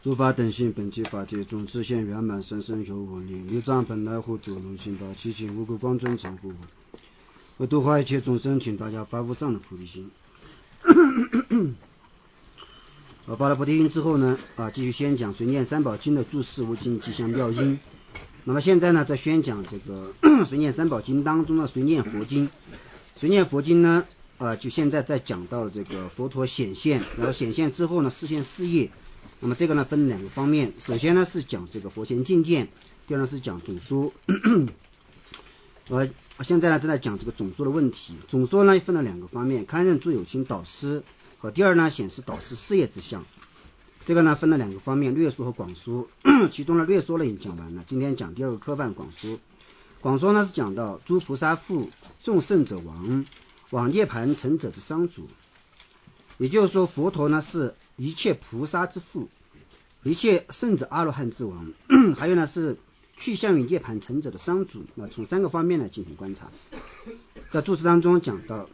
诸法等性本具法界，总自现圆满，生生有我灵。六藏本来护主龙行道，七情无故光尊成护我。为度化一切众生，请大家发无上的菩提心。发了菩提心之后呢，继续宣讲随念三宝经的注释无尽吉祥妙音。那么现在呢，在宣讲这个随念三宝经当中的随念佛经。随念佛经呢，就现在在讲到这个佛陀显现，然后显现之后呢，示现事业。那么这个呢分两个方面，首先呢是讲这个佛前境界，第二呢是讲总说。现在呢正在讲这个总说的问题。总说呢分了两个方面，堪任诸有情导师和第二呢显示导师事业之相。这个呢分了两个方面，略说和广说。其中呢略说了已经讲完了，今天讲第二个科办广说。广说呢是讲到诸菩萨父，众圣者王，往涅盘成者之商主。也就是说佛陀呢是一切菩萨之父，一切圣者阿罗汉之王，还有呢是去向于涅盘成者的商主。那从三个方面来进行观察。在注释当中讲到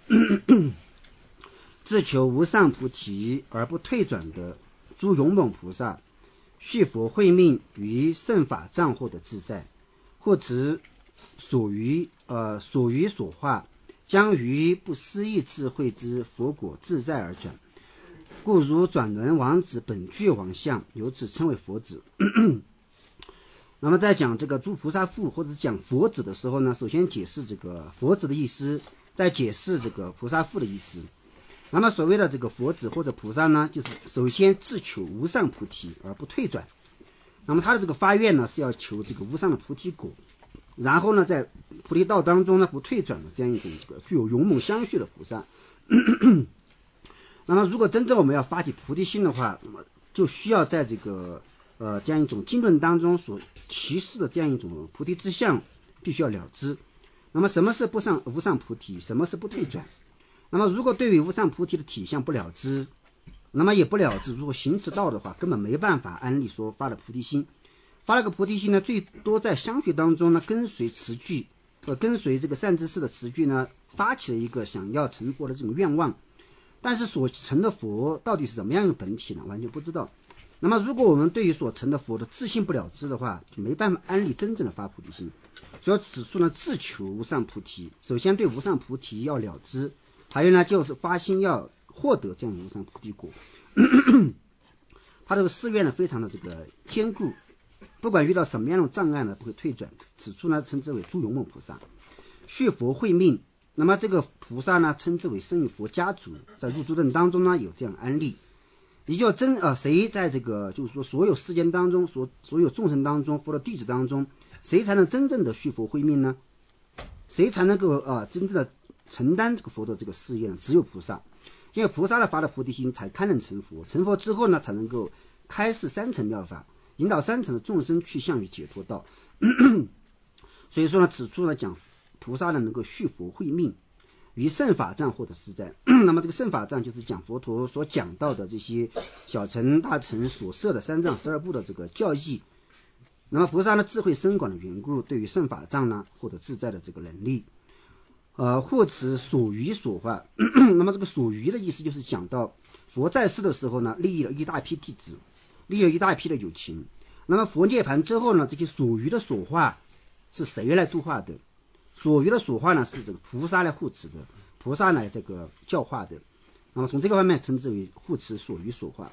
自求无上菩提而不退转的诸勇猛菩萨，续佛慧命于圣法藏获得自在，或执所于所化，将于不思议智慧之佛果自在而转，故如转轮王子本具王相，由此称为佛子。那么在讲这个诸菩萨父或者讲佛子的时候呢，首先解释这个佛子的意思，再解释这个菩萨父的意思。那么所谓的这个佛子或者菩萨呢，就是首先自求无上菩提而不退转。那么他的这个发愿呢，是要求这个无上的菩提果，然后呢在菩提道当中呢不退转的这样一种这个具有勇猛相续的菩萨。那么如果真正我们要发起菩提心的话，那么就需要在这个这样一种经论当中所提示的这样一种菩提之相必须要了知。那么什么是无上菩提，什么是不退转？那么如果对于无上菩提的体相不了知，那么也不了知如果行持道的话，根本没办法安立说发了菩提心。发了个菩提心呢，最多在相续当中呢，跟随词句跟随这个善知识的词句呢，发起了一个想要成佛的这种愿望。但是所成的佛到底是怎么样一个本体呢？完全不知道。那么如果我们对于所成的佛的自信不了知的话，就没办法安立真正的发菩提心。所以此处呢，自求无上菩提，首先对无上菩提要了知，还有呢就是发心要获得这样的无上菩提果。他这个誓愿呢非常的这个坚固，不管遇到什么样的障碍呢不会退转。此处呢称之为诸勇猛菩萨。续佛慧命，那么这个菩萨呢称之为生于佛家族，在入诸论当中呢有这样安立。也就谁在这个就是说所有世间当中，所有众生当中，佛的弟子当中，谁才能真正的续佛慧命呢？谁才能够真正的承担这个佛的这个事业呢？只有菩萨。因为菩萨的发了菩提心才堪能成佛，成佛之后呢才能够开示三乘妙法，引导三乘的众生去向于解脱道。所以说呢，此处呢讲菩萨呢能够续佛慧命于圣法藏获得自在。那么这个圣法藏就是讲佛陀所讲到的这些小乘大乘所设的三藏12部的这个教义。那么菩萨呢智慧深广的缘故，对于圣法藏呢获得自在的这个能力。或持所于所化。那么这个所于的意思就是讲到佛在世的时候呢，利益了一大批弟子，利益了一大批的有情。那么佛涅盘之后呢，这些所于的所化是谁来度化的？所于的所化呢是这个菩萨来护持的，菩萨来这个教化的。那么从这个方面称之为护持所于所化。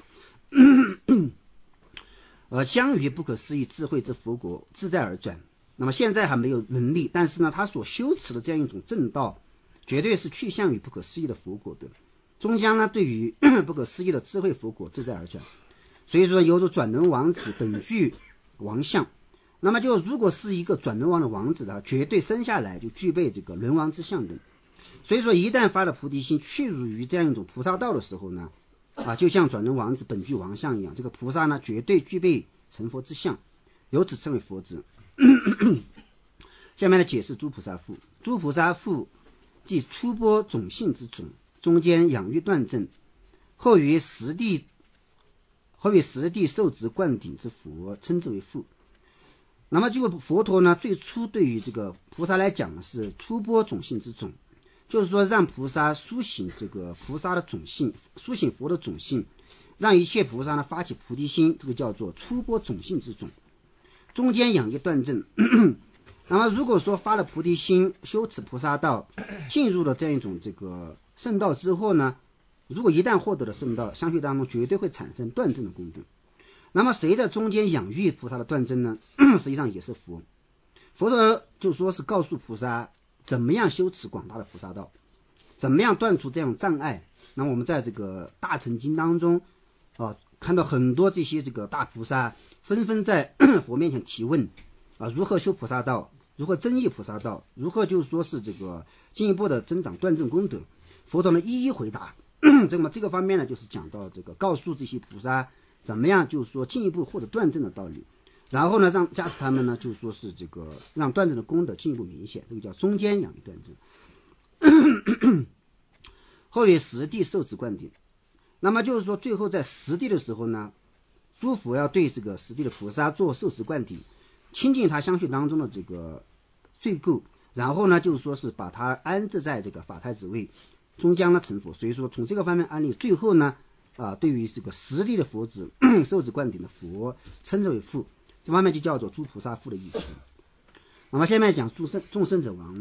将于不可思议智慧之佛国自在而转。那么现在还没有能力，但是呢他所修持的这样一种正道绝对是去向于不可思议的佛果的，终将呢对于不可思议的智慧佛果自在而转。所以说犹如转轮王子本具王相。那么就如果是一个转轮王的王子呢，绝对生下来就具备这个轮王之相的。所以说一旦发了菩提心，去入于这样一种菩萨道的时候呢，就像转轮王子本具王相一样，这个菩萨呢绝对具备成佛之相，由此称为佛子。下面的解释诸菩萨父。诸菩萨父即初播种性之种，中间养育断正，后于实地受持灌顶之佛，称之为父。那么这个佛陀呢，最初对于这个菩萨来讲呢，是初播种性之种，就是说让菩萨苏醒这个菩萨的种性，苏醒佛的种性， 让一切菩萨呢发起菩提心，这个叫做初播种性之种，中间养一断正。那么如果说发了菩提心，修持菩萨道，进入了这样一种这个圣道之后呢，如果一旦获得了圣道，相续当中绝对会产生断正的功德。那么谁在中间养育菩萨的断正呢？实际上也是佛。佛陀就说是告诉菩萨怎么样修持广大的菩萨道，怎么样断除这种障碍。那我们在这个大乘经当中看到很多这些这个大菩萨纷纷在佛面前提问如何修菩萨道，如何增益菩萨道，如何就是说是这个进一步的增长断正功德，佛陀呢一一回答。这个方面呢，就是讲到这个告诉这些菩萨怎么样就是说进一步获得断正的道理，然后呢让加持他们呢就是说是这个让断正的功德进一步明显，这个叫中间养育断正。后于实地受持灌顶。那么就是说最后在实地的时候呢，诸佛要对这个实地的菩萨做受持灌顶，清净他相续当中的这个罪垢，然后呢就是说是把他安置在这个法胎之位，终将呢成佛。所以说从这个方面案例，最后呢对于这个实地的佛子受持灌顶的佛称之为父，这方面就叫做诸菩萨父的意思。那么下面讲众圣者王。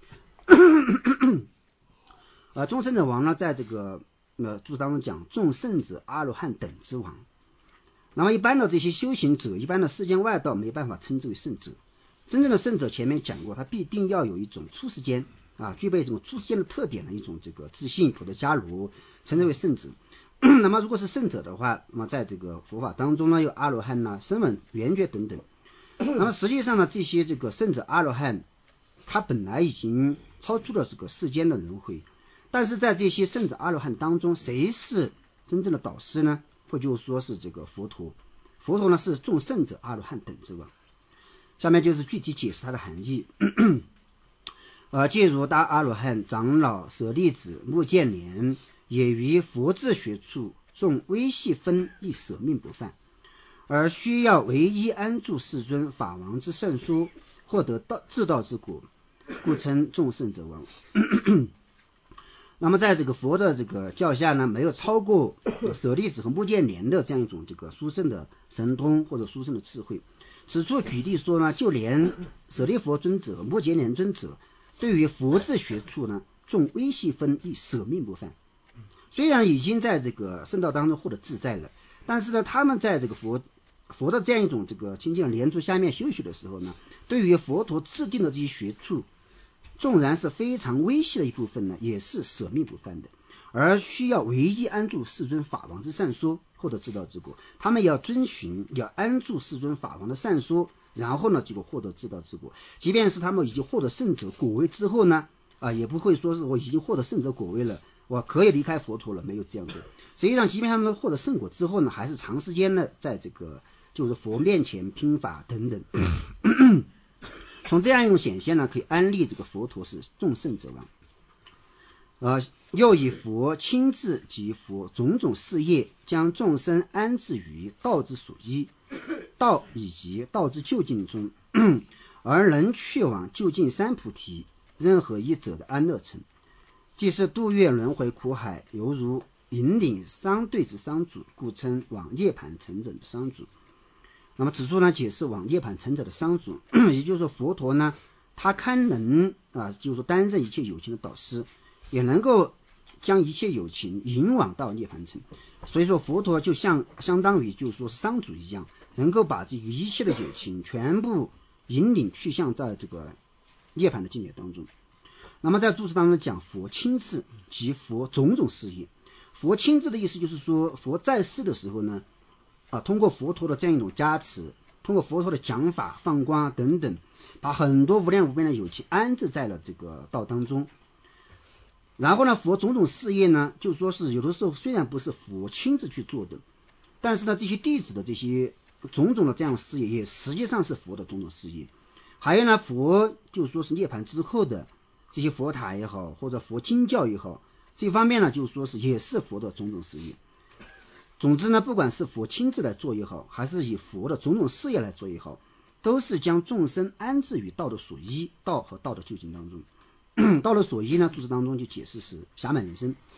众圣者王呢，在这个注当中讲众圣者阿罗汉等之王。那么一般的这些修行者，一般的世间外道没办法称之为圣者。真正的圣者前面讲过，他必定要有一种出世间具备这种出世间的特点的一种这个自信普陀伽罗，称之为圣者。那么如果是圣者的话，那么在这个佛法当中呢，有阿罗汉呐、声闻、缘觉等等。那么实际上呢，这些这个圣者阿罗汉，他本来已经超出了这个世间的轮回，但是在这些圣者阿罗汉当中，谁是真正的导师呢？或就是说是这个佛陀。佛陀呢是众圣者阿罗汉等之王。下面就是具体解释它的含义。戒如大阿罗汉、长老、舍利子、目犍连，也于佛智学处，众微细分亦舍命不犯，而需要唯一安住世尊法王之圣说，获得至道之果，故称众圣者王。那么在这个佛的这个教下呢，没有超过舍利子和目犍连的这样一种这个殊胜的神通或者殊胜的智慧。此处举例说呢，就连舍利佛尊者、目犍连尊者对于佛智学处呢，众微细分亦舍命不犯。虽然已经在这个圣道当中获得自在了，但是呢，他们在这个佛的这样一种这个清净的莲珠下面修学的时候呢，对于佛陀制定的这些学处，纵然是非常微细的一部分呢，也是舍命不犯的，而需要唯一安住世尊法王之善说，获得至道之果。他们要遵循，要安住世尊法王的善说，然后呢，结果获得至道之果。即便是他们已经获得圣者果位之后呢，也不会说是我已经获得圣者果位了，我可以离开佛陀了，没有这样的。实际上，即便他们获得圣果之后呢，还是长时间呢，在这个就是佛面前听法等等。从这样一种显现呢，可以安立这个佛陀是众圣者王。又以佛亲自及佛种种事业，将众生安置于道之所依，道以及道之究竟中，而能去往究竟三菩提任何一者的安乐城，即是度越轮回苦海，犹如引领商队之商主，故称往涅盘成者的商主。那么此处呢，解释往涅盘成者的商主，也就是说佛陀呢，他堪能就是说担任一切有情的导师，也能够将一切有情引往到涅盘城。所以说佛陀就相当于就是说商主一样，能够把这一切的有情全部引领去向在这个涅盘的境界当中。那么在注释当中讲佛亲自及佛种种事业。佛亲自的意思就是说，佛在世的时候呢，通过佛陀的这样一种加持，通过佛陀的讲法、放光等等，把很多无量无边的有情安置在了这个道当中。然后呢，佛种种事业呢，就说是有的时候虽然不是佛亲自去做的，但是呢，这些弟子的这些种种的这样的事业，也实际上是佛的种种事业。还有呢，佛就说是涅槃之后的这些佛塔也好，或者佛经教也好，这方面呢，就说是也是佛的种种事业。总之呢，不管是佛亲自来做也好，还是以佛的种种事业来做也好，都是将众生安置于道的所依，道和道的究竟当中。道的所依呢，注释当中就解释是暇满人生。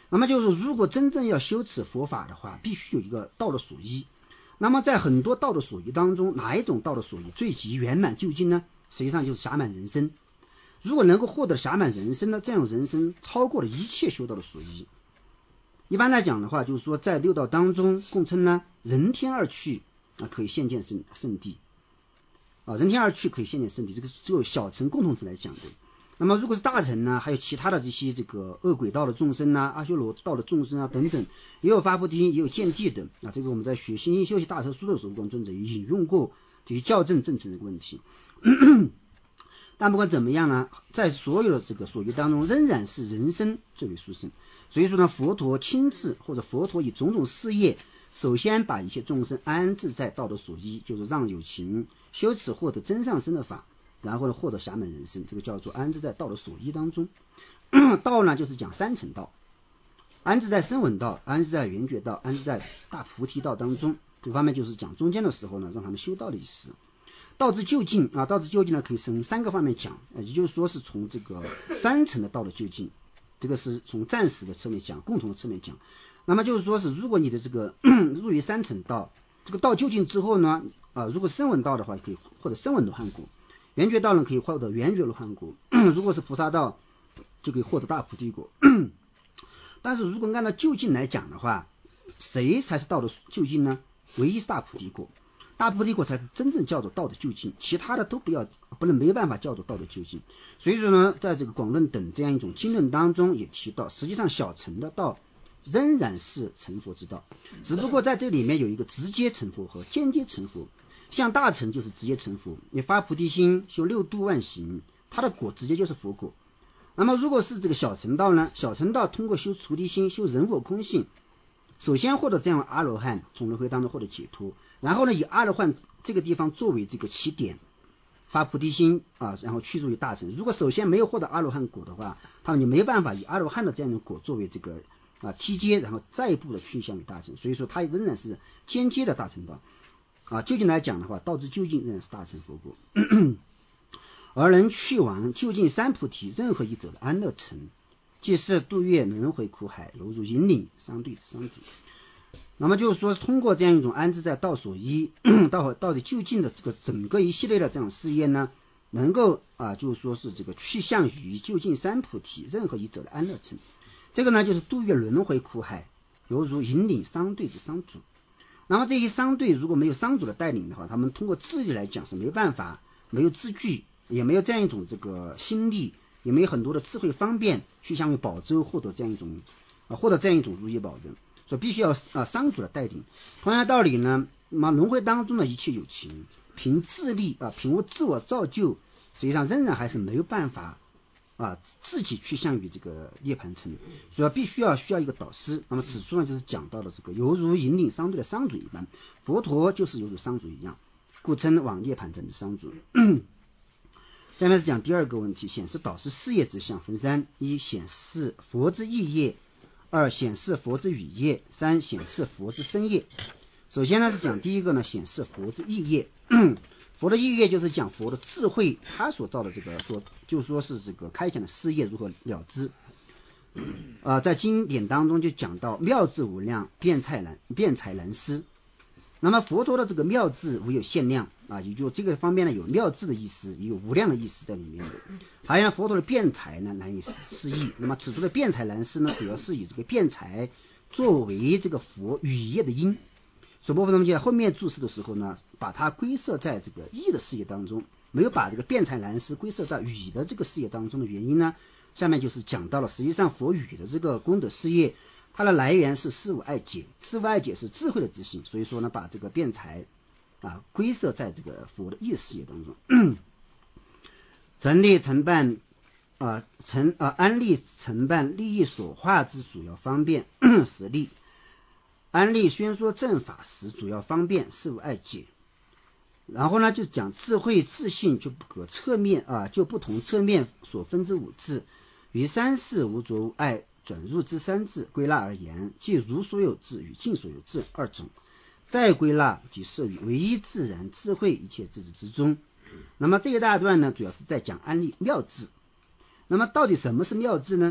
那么就是如果真正要修持佛法的话，必须有一个道的所依。那么在很多道的所依当中，哪一种道的所依最极圆满究竟呢？实际上就是暇满人身。如果能够获得暇满人身呢，这种人身超过了一切修道的所依。一般来讲的话，就是说在六道当中共称呢人天二趣可以现见圣地人天二趣可以现见圣地，这个是只有小乘共同之来讲的。那么如果是大乘呢，还有其他的这些这个恶鬼道的众生阿修罗道的众生等等，也有发菩提心，也有见地的这个我们在学心经修习大乘书的时候，观尊者也引用过这些校正正乘的问题。但不管怎么样呢，在所有的这个所依当中，仍然是人身最为殊胜。所以说呢，佛陀亲自或者佛陀以种种事业，首先把一切众生安置在道德所依，就是让有情修持获得真上身的法，然后呢获得暇满人身，这个叫做安置在道德所依当中。道呢就是讲三乘道，安置在声闻道，安置在缘觉道，安置在大菩提道当中。这方面就是讲中间的时候呢，让他们修道的意思。道之究竟道之究竟呢，可以从三个方面讲，也就是说是从这个三层的道的究竟，这个是从暂时的侧面讲，共同的侧面讲。那么就是说是，如果你的这个入于三层道，这个道究竟之后呢，如果声闻道的话，可以获得声闻罗汉果；缘觉道呢，可以获得缘觉罗汉果；如果是菩萨道，就可以获得大菩提果。但是如果按照究竟来讲的话，谁才是道的究竟呢？唯一是大菩提果。大菩提果才是真正叫做道的究竟，其他的都没办法叫做道的究竟。所以说呢，在这个广论等这样一种经论当中也提到，实际上小乘的道仍然是成佛之道，只不过在这里面有一个直接成佛和间接成佛。像大乘就是直接成佛，你发菩提心修六度万行，它的果直接就是佛果。那么如果是这个小乘道呢，小乘道通过修菩提心修人我空性，首先获得这样的阿罗汉，从轮回当中获得解脱，然后呢以阿罗汉这个地方作为这个起点，发菩提心然后去入于大乘。如果首先没有获得阿罗汉果的话，他们就没办法以阿罗汉的这样的果作为这个梯阶，然后再一步的趋向于大乘。所以说它仍然是间接的大乘道究竟来讲的话，道之究竟仍然是大乘佛果。而能去往究竟三菩提任何一者的安乐城，即是度越轮回苦海，犹如引领商队之商主。那么就是说，通过这样一种安置在道所依道的究竟的这个整个一系列的这样事业呢，能够就是说是这个去向于究竟三菩提任何一者的安乐城。这个呢就是度越轮回苦海，犹如引领商队之商主。那么这些商队如果没有商主的带领的话，他们通过智力来讲是没办法，没有智具，也没有这样一种这个心力，也没有很多的智慧方便去向于宝州获得这样一种如意宝的，所以必须要商主的带领。同样的道理呢，轮回当中的一切有情凭智力凭自我造就，实际上仍然还是没有办法自己去向于这个涅槃城，所以需要一个导师。那么此处呢就是讲到了这个犹如引领商队的商主一般，佛陀就是犹如商主一样，故称往涅槃城的商主。下面是讲第二个问题，显示导师事业之相分三：一、显示佛之意业；二、显示佛之语业；三、显示佛之身业。首先呢是讲第一个呢，显示佛之意业。佛的意业就是讲佛的智慧，他所造的这个就是说是这个开显的事业如何了知。在经典当中就讲到妙智无量，辩才难思。那么佛陀的这个妙智无有限量也就这个方面呢有妙智的意思，也有无量的意思在里面的。还有佛陀的辩才呢难以思议。那么此处的辩才难思呢，主要是以这个辩才作为这个佛语业的因。所以部分同学后面注释的时候呢，把它归摄在这个义的事业当中，没有把这个辩才难思归摄在语的这个事业当中的原因呢，下面就是讲到了实际上佛语的这个功德事业，它的来源是事物爱解，事物爱解是智慧的自信，所以说呢把这个辩才归摄在这个佛的义的事业当中。成立承办安立承办利益所化之主要方便实力，安立宣说正法时主要方便事物爱解。然后呢就讲智慧自信就不可侧面就不同侧面所分之五智，于三世无着无爱转入之三智归纳而言，即如所有智与尽所有智二种。再归纳即摄于唯一自然智慧一切智智之中。那么这一大段呢主要是在讲安立妙智。那么到底什么是妙智呢？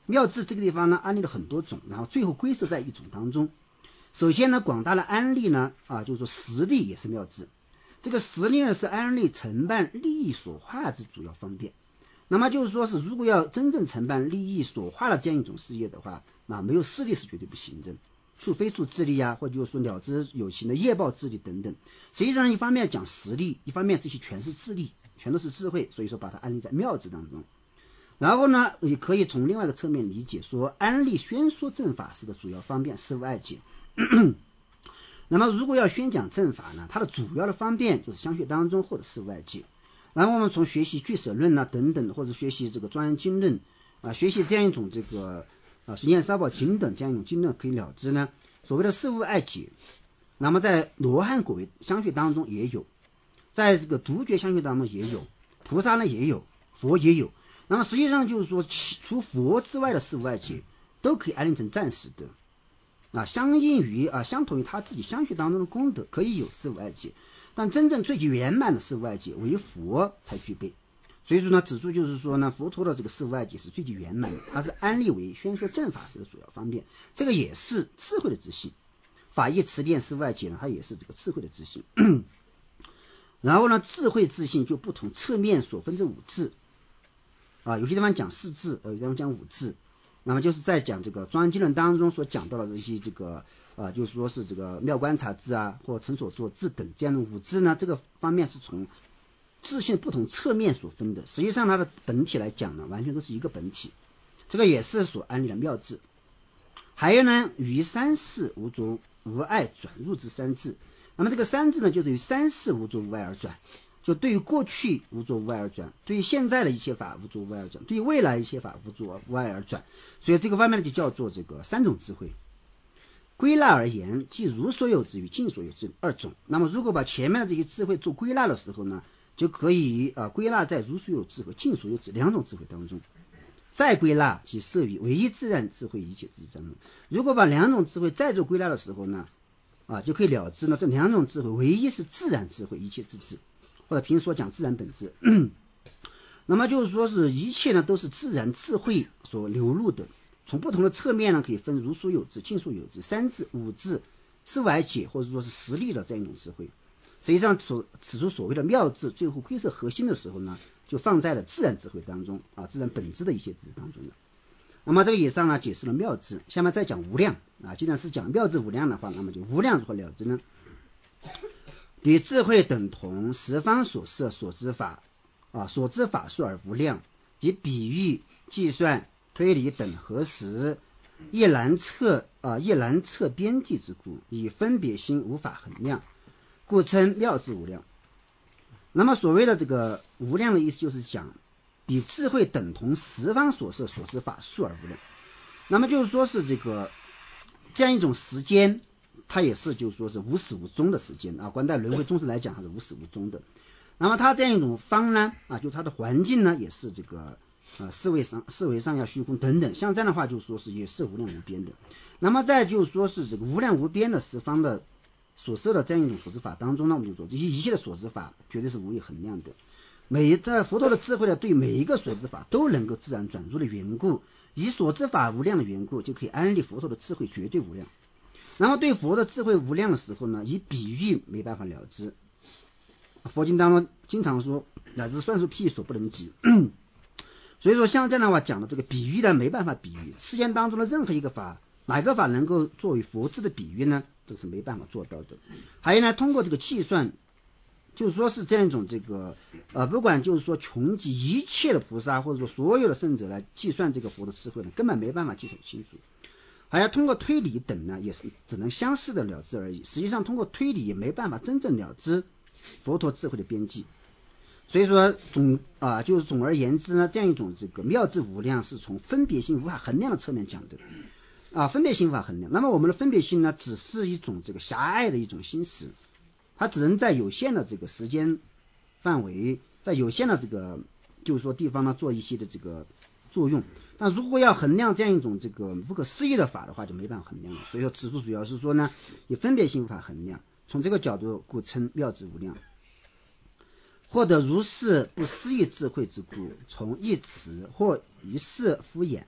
妙智这个地方呢安立了很多种，然后最后归摄在一种当中。首先呢，广大的安立呢就是说实力也是妙智，这个实力呢是安立承办利益所化之主要方便。那么就是说是如果要真正承办利益所化的这样一种事业的话，那没有势力是绝对不行的，除非助智力或者就是说了知有形的业报智力等等。实际上一方面讲实力，一方面这些全是智力，全都是智慧，所以说把它安立在妙智当中。然后呢，也可以从另外一个侧面理解说，安立宣说正法时的主要方便事物爱解。那么如果要宣讲正法呢，它的主要的方便就是相续当中或者事物爱解。然后我们从学习俱舍论等等，或者学习这个庄严经论学习这样一种这个随念三宝经等这样一种经论可以了知呢，所谓的事物爱解，那么在罗汉果位相续当中也有，在这个独觉相续当中也有，菩萨呢也有，佛也有。那么实际上就是说，除佛之外的事物爱解都可以安立成暂时的相应于相同于他自己相续当中的功德，可以有事物爱解。但真正最圆满的事物爱解唯佛才具备。所以说呢，指出就是说呢，佛陀的这个事物爱解是最圆满的，它是安立为宣说正法时的主要方便，这个也是智慧的自信。法义持辩事物爱解呢，它也是这个智慧的自信。然后呢，智慧自信就不同侧面所分这五智有些地方讲四智，有些地方讲五智。那么就是在讲这个庄严经论当中所讲到的这些这个就是说是这个妙观察智或成所作智等这样的五智呢，这个方面是从自信不同侧面所分的，实际上它的本体来讲呢，完全都是一个本体，这个也是所安立的妙智。还有呢，于三世无着无碍转入之三智。那么这个三智呢，就对于三世无着无碍而转，就对于过去无着无碍而转，对于现在的一切法无着无碍而转，对于未来一切法无着无碍而转。所以这个方面就叫做这个三种智慧。归纳而言，即如所有之与尽所有之二种。那么如果把前面的这些智慧做归纳的时候呢，就可以归纳在如所有智和尽所有智两种智慧当中。再归纳即摄于唯一自然智慧一切智当中。如果把两种智慧再做归纳的时候呢就可以了知呢，这两种智慧唯一是自然智慧一切智智，或者平时所讲自然本质。那么就是说是一切呢都是自然智慧所流入的，从不同的侧面呢可以分如所有智、尽所有智、三智、五智、事物爱解，或者说是实力的这样一种智慧。实际上此处所谓的妙智最后归摄核心的时候呢，就放在了自然智慧当中自然本质的一些智当中了。那么这个以上呢解释了妙智，下面再讲无量既然是讲妙智无量的话，那么就无量如何了知呢？与智慧等同十方所摄所知法所知法数而无量，以比喻、计算、推理等合时，一难测边际之故，以分别心无法衡量，故称妙智无量。那么所谓的这个无量的意思就是讲比智慧等同十方所摄所知法数而无量。那么就是说是这样一种时间，它也是就是说是无始无终的时间观待轮回宗旨来讲它是无始无终的。那么它这样一种方呢就是它的环境呢也是这个四维上下虚空等等，像这样的话就是说是也是无量无边的。那么再就是说是这个无量无边的十方的所摄的这样一种所知法当中呢，我们就说这些一切的所知法绝对是无以衡量的。在佛陀的智慧呢，对每一个所知法都能够自然转入的缘故，以所知法无量的缘故，就可以安立佛陀的智慧绝对无量。然后对佛的智慧无量的时候呢，以比喻没办法了知。佛经当中经常说乃至算术譬所不能及。所以说像这样的话讲的这个比喻呢，没办法比喻世间当中的任何一个法，哪个法能够作为佛智的比喻呢？这个是没办法做到的。还有呢，通过这个计算，就是说是这样一种不管就是说穷极一切的菩萨或者说所有的圣者来计算这个佛的智慧呢，根本没办法计算清楚。还要通过推理等呢，也是只能相似的了知而已。实际上通过推理也没办法真正了知佛陀智慧的边际。所以说就是总而言之呢，这样一种妙智无量是从分别心无法衡量的侧面讲的分别心无法衡量。那么我们的分别心呢，只是一种狭隘的一种心识，它只能在有限的时间范围，在有限的就是说地方呢做一些的作用。那如果要衡量这样一种不可思议的法的话，就没办法衡量了。所以说此处主要是说呢，以分别心无法衡量，从这个角度故称妙智无量。获得如是不思议智慧之故，从一词或一事敷衍，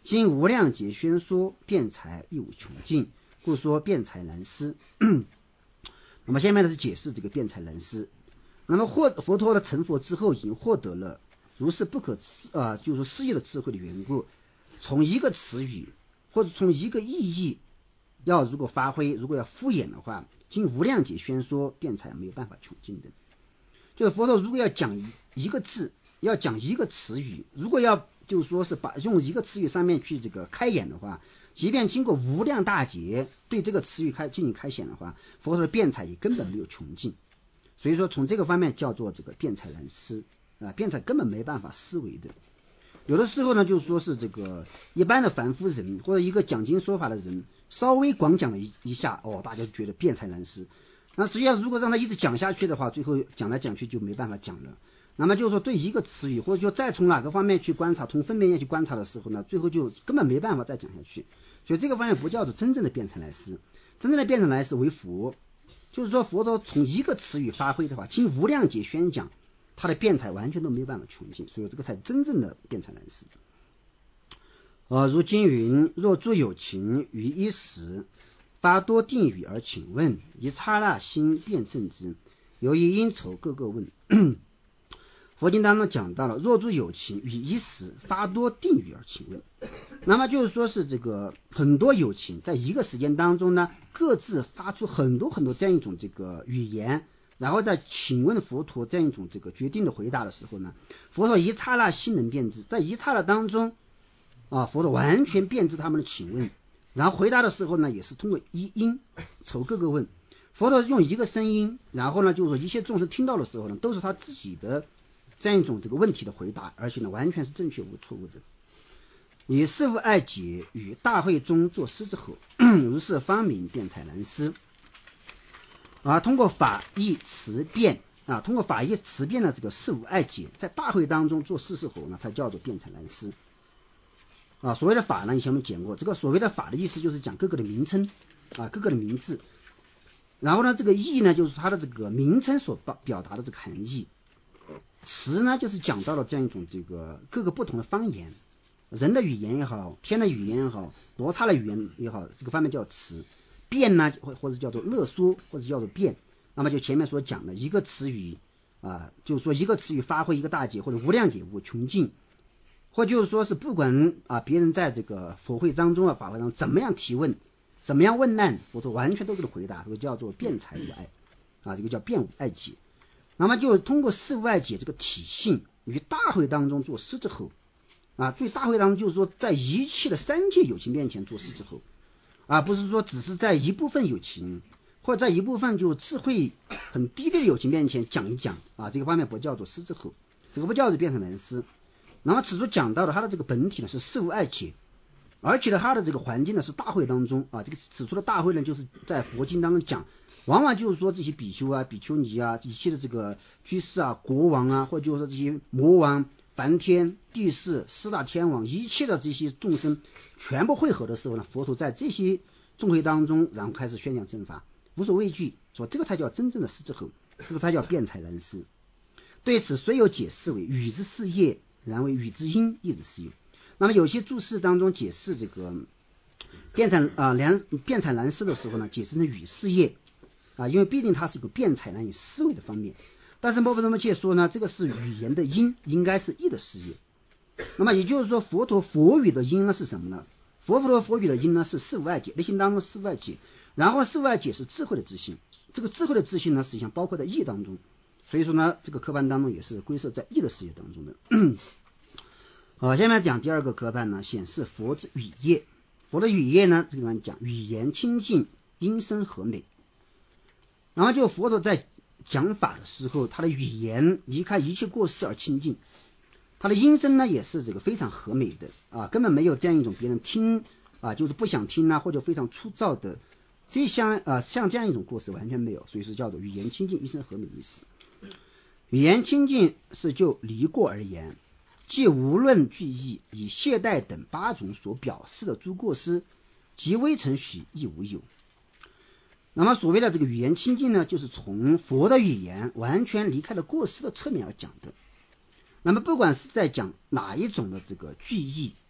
经无量劫宣说，辩才亦无穷尽，故说辩才难思。那么下面呢是解释这个辩才难思。那么佛陀的成佛之后，已经获得了如是不可就是思议的智慧的缘故，从一个词语或者从一个意义，如果发挥，如果要敷衍的话，经无量劫宣说，辩才没有办法穷尽的。就是佛陀如果要讲一个字，要讲一个词语，如果要就是说是用一个词语上面去这个开演的话，即便经过无量大劫对这个词语进行开显的话，佛陀的辩才也根本没有穷尽。所以说从这个方面叫做这个辩才难思辩才根本没办法思维的。有的时候呢，就是说是这个一般的凡夫人或者一个讲经说法的人，稍微广讲了一下，大家就觉得辩才难思。那实际上如果让他一直讲下去的话，最后讲来讲去就没办法讲了。那么就是说对一个词语，或者就再从哪个方面去观察，从分别面去观察的时候呢，最后就根本没办法再讲下去。所以这个方面不叫做真正的辩才难思。真正的辩才难思为佛，就是说佛陀从一个词语发挥的话，经无量劫宣讲，他的辩才完全都没有办法穷尽，所以这个才真正的辩才难思。如经云：若诸有情于一时发多定语而请问，一刹那心便正之，由于因酬各个问。佛经当中讲到了，若诸有情于一时发多定语而请问。那么就是说是这个很多有情在一个时间当中呢，各自发出很多很多这样一种这个语言，然后在请问佛陀这样一种这个决定的回答的时候呢，佛陀一刹那心能辨知，在一刹那当中佛陀完全辨知他们的请问，然后回答的时候呢，也是通过一音酬各个问。佛陀用一个声音，然后呢就是说一切众生听到的时候呢，都是他自己的这样一种这个问题的回答，而且呢完全是正确无错误的。以事物爱解与大会中作诗之后，如是方明辩才难思。通过法义词辩通过法义词辩的这个事物爱解，在大会当中做事之后呢，才叫做辩才难思。所谓的法呢，以前我们讲过，这个所谓的法的意思就是讲各个的名称各个的名字。然后呢，这个义呢，就是它的这个名称所表达的这个含义。词呢，就是讲到了这样一种这个各个不同的方言，人的语言也好，天的语言也好，罗刹的语言也好，这个方面叫词。辩呢，或者叫做勒说，或者叫做辩。那么就前面所讲的一个词语就是说一个词语发挥一个大解或者无量解无穷尽，或就是说是不管别人在这个佛会当中法会当中怎么样提问，怎么样问难，佛陀完全都给他回答，这个叫做辩才无碍这个叫辩无碍解。那么就通过事物爱解这个体性于大会当中做狮子吼对大会当中就是说在一切的三界有情面前做狮子吼不是说只是在一部分有情或者在一部分就智慧很低的有情面前讲一讲这个方面不叫做狮子吼，这个不叫做辩才难思。那么此处讲到的它的这个本体呢是事物爱解，而且呢它的这个环境呢是大会当中这个此处的大会呢就是在佛经当中讲，往往就是说这些比丘比丘尼一切的这个居士国王或者就是说这些魔王、梵天、地释、四大天王，一切的这些众生全部汇合的时候呢，佛陀在这些众会当中，然后开始宣讲正法，无所畏惧，说这个才叫真正的狮子吼，这个才叫辩才难思。对此虽有解释为语之事业，然为语之因亦之事业。那么有些注释当中解释这个辩才难思的时候呢，解释成语事业因为毕竟它是一个辩才难以思维的方面。但是莫不这么切说呢，这个是语言的因，应该是义的事业。那么也就是说佛陀佛语的因呢是什么呢？佛语的因呢是事物爱解，内心当中事物爱解，然后事物爱解是智慧的自信，这个智慧的自信呢实际上包括在义当中，所以说呢这个科判当中也是归摄在义的事业当中的。下面讲第二个科判呢，显示佛之语业。佛的语业呢，这个地方讲语言清净，音声和美。然后就佛陀在讲法的时候，他的语言离开一切过失而清净，他的音声呢也是这个非常和美的根本没有这样一种别人听就是不想听或者非常粗糙的像这样一种过失完全没有，所以说叫做语言清净，音声和美的意思。语言清净是就离过而言，即无论句意以懈怠等八种所表示的诸过失，即微尘许亦无有。那么所谓的这个语言清净呢，就是从佛的语言完全离开了过失的侧面而讲的。那么不管是在讲哪一种的这个句意，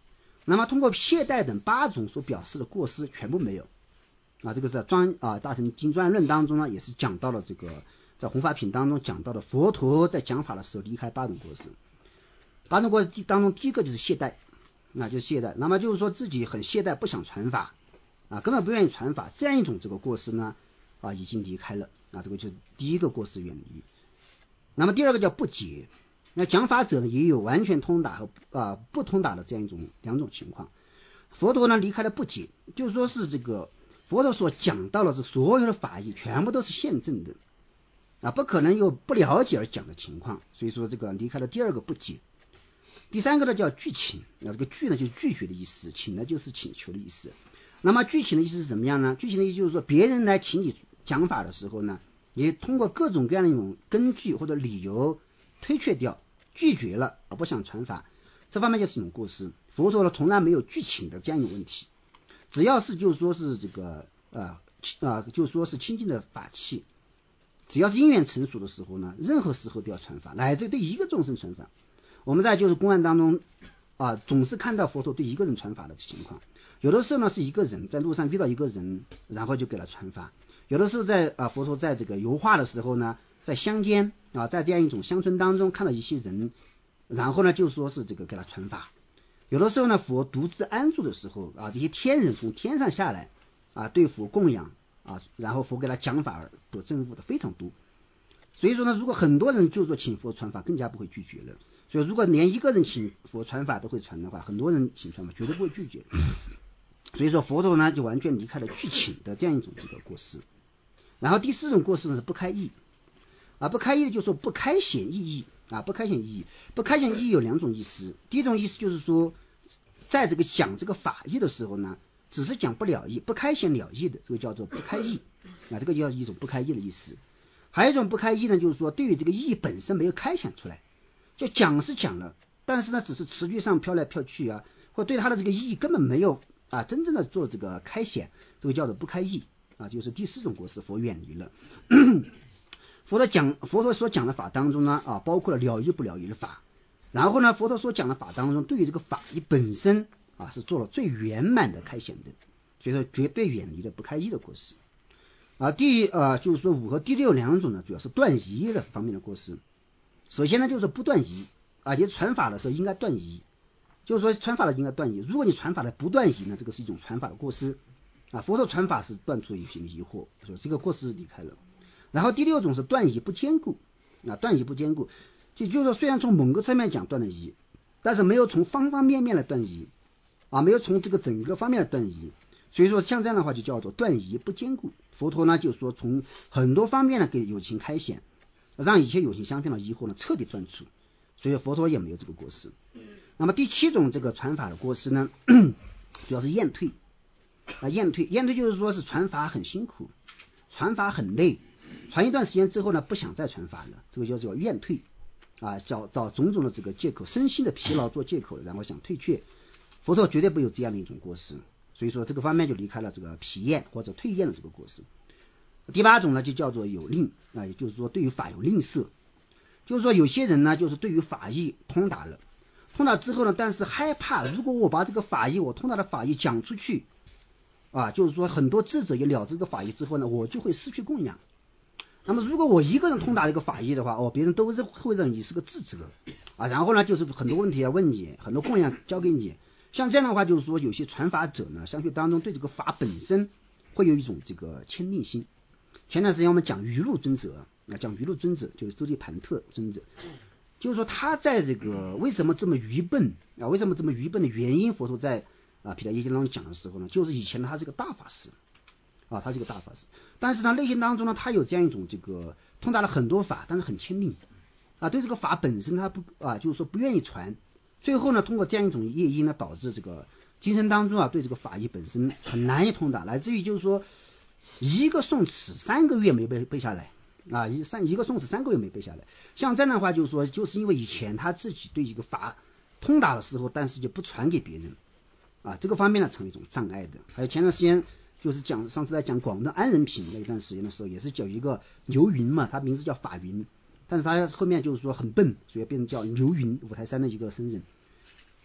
那么通过懈怠等8种所表示的过失全部没有这个在大乘经专论当中呢，也是讲到了这个在弘法品当中讲到的佛陀在讲法的时候离开8种过失。8种过失当中第一个就是懈怠，就是懈怠。那么就是说自己很懈怠，不想传法根本不愿意传法，这样一种这个过失呢已经离开了这个就是第一个过失远离。那么第二个叫不解，那讲法者呢也有完全通达和不通达的这样两种情况。佛陀呢离开了不解，就是说是这个佛陀所讲到的这所有的法义全部都是现证的不可能有不了解而讲的情况，所以说这个离开了第二个不解。第三个呢叫拒请，这个拒呢就是拒绝的意思，请呢就是请求的意思。那么拒请的意思是怎么样呢？拒请的意思就是说别人来请你讲法的时候呢，也通过各种各样的一种根据或者理由推却掉，拒绝了不想传法，这方面就是一种过失。佛陀呢从来没有拒请的这样一种问题，只要是就是说是这个就是说是清净的法器，只要是因缘成熟的时候呢，任何时候都要传法，乃至对一个众生传法。我们在就是公案当中总是看到佛陀对一个人传法的情况，有的时候呢是一个人在路上遇到一个人，然后就给他传法；有的时候在佛陀在这个游化的时候呢，在乡间在这样一种乡村当中看到一些人，然后呢就说是这个给他传法；有的时候呢佛独自安住的时候这些天人从天上下来对佛供养然后佛给他讲法而得证悟的非常多。所以说呢，如果很多人就说请佛传法，更加不会拒绝了。所以如果连一个人请佛传法都会传的话，很多人请传法绝对不会拒绝。所以说佛陀呢就完全离开了拒请的这样一种这个过失。然后第4种过失呢是不开义不开义就是说不开显意义不开显意义。不开显意义有2种意思。第一种意思就是说在这个讲这个法义的时候呢，只是讲不了义，不开显了义的，这个叫做不开义这个叫一种不开义的意思。还有一种不开义呢，就是说对于这个义本身没有开显出来，就讲是讲了，但是呢只是词句上飘来飘去或对他的这个义根本没有真正的做这个开显，这个叫做不开义就是第4种过失佛远离了。佛陀所讲的法当中呢包括了了义不了义的法，然后呢佛陀所讲的法当中对于这个法义本身是做了最圆满的开显的，所以说绝对远离了不开义的过失。就是说5和第6两种呢，主要是断疑的方面的过失。首先呢，就是不断疑你传法的时候应该断疑，就是说传法的应该断疑。如果你传法的不断疑呢，这个是一种传法的过失佛陀传法是断除有些疑惑，所以这个过失离开了。然后第6种是断疑不坚固断疑不坚固，就是说虽然从某个侧面讲断了疑，但是没有从方方面面的断疑没有从这个整个方面的断疑，所以说像这样的话就叫做断疑不坚固。佛陀呢就是说从很多方面呢给有情开显，让一切有情相骗的疑惑呢彻底断除，所以佛陀也没有这个过失。那么第7种这个传法的过失呢主要是厌退厌退就是说是传法很辛苦，传法很累，传一段时间之后呢不想再传法了，这个叫做厌退找种种的这个借口，身心的疲劳做借口，然后想退却。佛陀绝对不有这样的一种过失，所以说这个方面就离开了这个疲厌或者退厌的这个过失。第8种呢就叫做有吝也就是说对于法有吝啬，就是说有些人呢就是对于法义通达了，通达之后呢，但是害怕如果我把这个法义我通达的法义讲出去就是说很多智者也了这个法义之后呢，我就会失去供养。那么如果我一个人通达这个法义的话别人都会认为你是个智者然后呢就是很多问题要问你，很多供养交给你。像这样的话就是说有些传法者呢相对当中对这个法本身会有一种这个谦吝心。前段时间我们讲余禄尊者就是周利盘特尊者，就是说他在这个为什么这么愚笨的原因，佛陀在毗达耶经中讲的时候呢，就是以前他是个大法师他是个大法师，但是呢内心当中呢他有这样一种这个通达了很多法，但是很谦吝对这个法本身他不就是说不愿意传。最后呢通过这样一种业因呢，导致这个精神当中对这个法义本身很难以通达，乃至于就是说一个宋词3个月没背下来一个宋词3个月没背下来。像这样的话就是说就是因为以前他自己对一个法通达的时候，但是就不传给别人这个方面呢成为一种障碍的。还有前段时间就是上次在讲广东安人品那一段时间的时候，也是叫一个牛云嘛，他名字叫法云，但是他后面就是说很笨，所以变成叫牛云，五台山的一个僧人。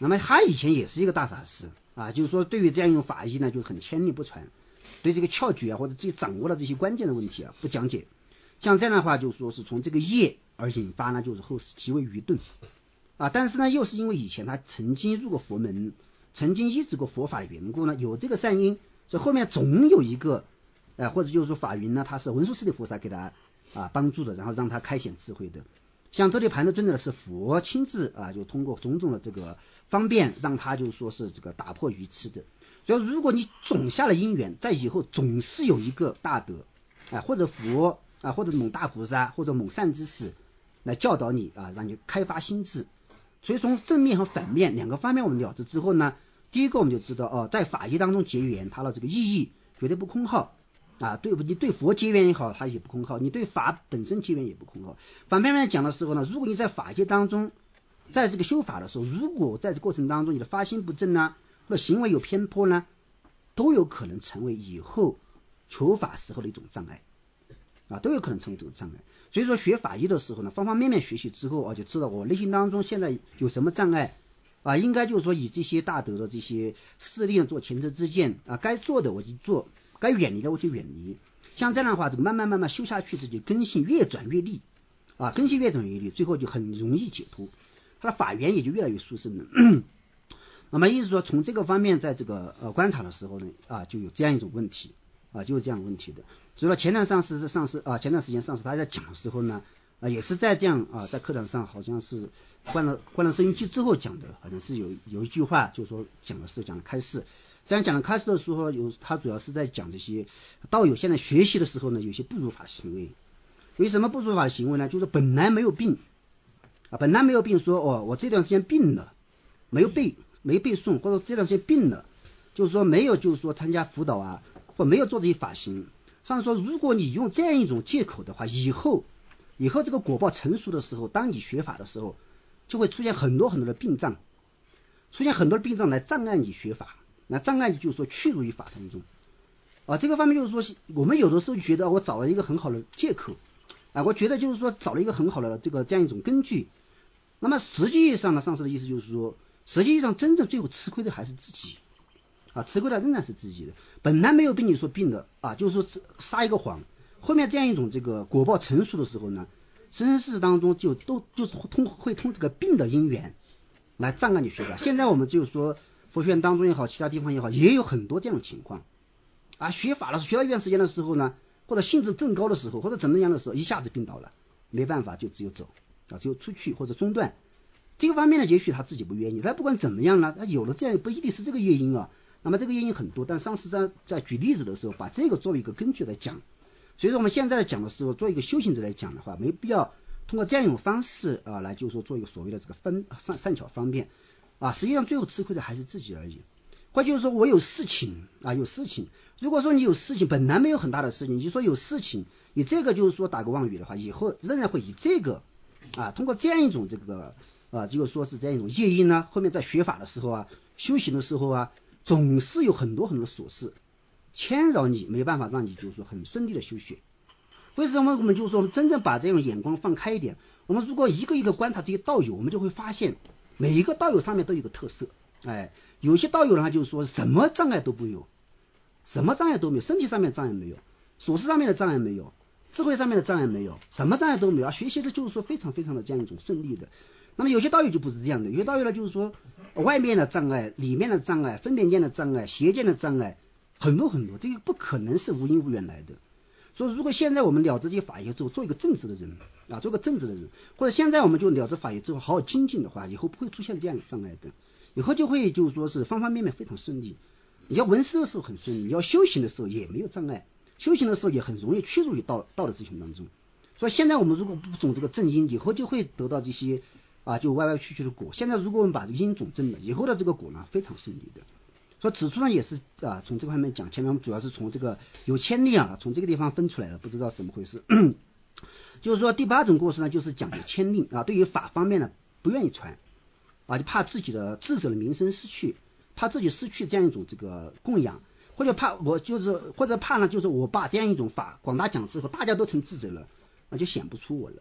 那么他以前也是一个大法师啊，就是说对于这样一种法医呢，就很牵力不传，对这个窍诀啊或者自己掌握了这些关键的问题啊不讲解。像这样的话，就说是从这个业而引发呢，就是后世极为愚钝啊。但是呢，又是因为以前他曾经入过佛门，曾经依止过佛法的缘故呢，有这个善因，所以后面总有一个或者就是说法云呢，他是文殊师利菩萨给他帮助的，然后让他开显智慧的。像这里盘的尊者是佛亲自就通过种种的这个方便，让他就是说是这个打破愚痴的。所以如果你种下了因缘，在以后总是有一个大德或者佛或者某大菩萨或者某善知识来教导你让你开发心智。所以从正面和反面两个方面我们了知之后呢，第一个我们就知道在法义当中结缘，它的这个意义绝对不空耗对你对佛结缘也好，它也不空耗；你对法本身结缘也不空耗。反面讲的时候呢，如果你在法界当中，在这个修法的时候，如果在这过程当中你的发心不正呢，或者行为有偏颇呢，都有可能成为以后求法时候的一种障碍都有可能成为这种障碍。所以说学法医的时候呢，方方面面学习之后就知道我内心当中现在有什么障碍应该就是说以这些大德的这些事例做前车之鉴该做的我就做，该远离的我就远离。像这样的话，这个慢慢修下去，自己根性越转越利根性越转越利，最后就很容易解脱，他的法缘也就越来越殊胜了那么意思说从这个方面在这个观察的时候呢就有这样一种问题就是这样的问题的。所以说前段时间上师他在讲的时候呢也是在这样在课堂上好像是关了收音机之后讲的，好像是有一句话就是说讲的开示。这样讲的开始的时候他主要是在讲这些道友现在学习的时候呢，有些不如法的行为。为什么不如法的行为呢？就是本来没有病本来没有病，说我这段时间病了，没背诵，或者这段时间病了，就是说没有就是说参加辅导或没有做这些法行。上次说如果你用这样一种借口的话，以后这个果报成熟的时候，当你学法的时候，就会出现很多很多的病障，来障碍你学法，那障碍就是说去入于法当中这个方面就是说我们有的时候觉得我找了一个很好的借口我觉得就是说找了一个很好的这样一种根据。那么实际上呢，上师的意思就是说，实际上真正最后吃亏的还是自己吃亏的仍然是自己的。本来没有病，你说病的就是说撒一个谎，后面这样一种这个果报成熟的时候呢，生生世世当中就是会通这个病的因缘来障碍你学法。现在我们就是说佛学院当中也好，其他地方也好，也有很多这样的情况学法了，学到一段时间的时候呢，或者兴致正高的时候，或者怎么样的时候，一下子病倒了，没办法就只有走只有出去或者中断。这个方面呢，也许他自己不愿意，但不管怎么样呢，他有了这样不一定是这个原因那么这个原因很多，但上师在举例子的时候，把这个作为一个根据来讲。所以说我们现在讲的时候，做一个修行者来讲的话，没必要通过这样一种方式来就是说做一个所谓的这个善巧方便实际上最后吃亏的还是自己而已。或就是说我有事情有事情，如果说你有事情本来没有很大的事情，你就说有事情，你这个就是说打个妄语的话，以后仍然会以这个通过这样一种这个就是说是这样一种业因呢，后面在学法的时候修行的时候总是有很多很多的琐事牵扰你，没办法让你就是说很顺利的修学。为什么我们就是说真正把这种眼光放开一点，我们如果一个一个观察这些道友，我们就会发现每一个道友上面都有一个特色有些道友呢就是说什么障碍都没有，身体上面的障碍没有，琐事上面的障碍没有，智慧上面的障碍没有，什么障碍都没有学习的就是说非常非常的这样一种顺利的。那么有些道友就不是这样的，有些道友呢就是说外面的障碍，里面的障碍，分别间的障碍，邪见的障碍很多很多，这个不可能是无因无缘来的。所以如果现在我们了知这些法业之后，做一个正直的人做个正直的人，或者现在我们就了知法业之后好好精进的话，以后不会出现这样的障碍的，以后就会就是说是方方面面非常顺利。你要闻思的时候很顺利，你要修行的时候也没有障碍，修行的时候也很容易趋入于道的之行当中。所以现在我们如果不种这个正因，以后就会得到这些就歪歪曲曲的果。现在如果我们把这个因种正了，以后的这个果呢非常顺利的。所以指出呢也是从这个方面讲，前面我们主要是从这个有牵力从这个地方分出来的，不知道怎么回事就是说第8种过失呢，就是讲有牵力对于法方面呢不愿意传就怕自己的智者的名声失去，怕自己失去这样一种这个供养，或者怕呢就是我把这样一种法广大讲之后，大家都成智者了，那就显不出我了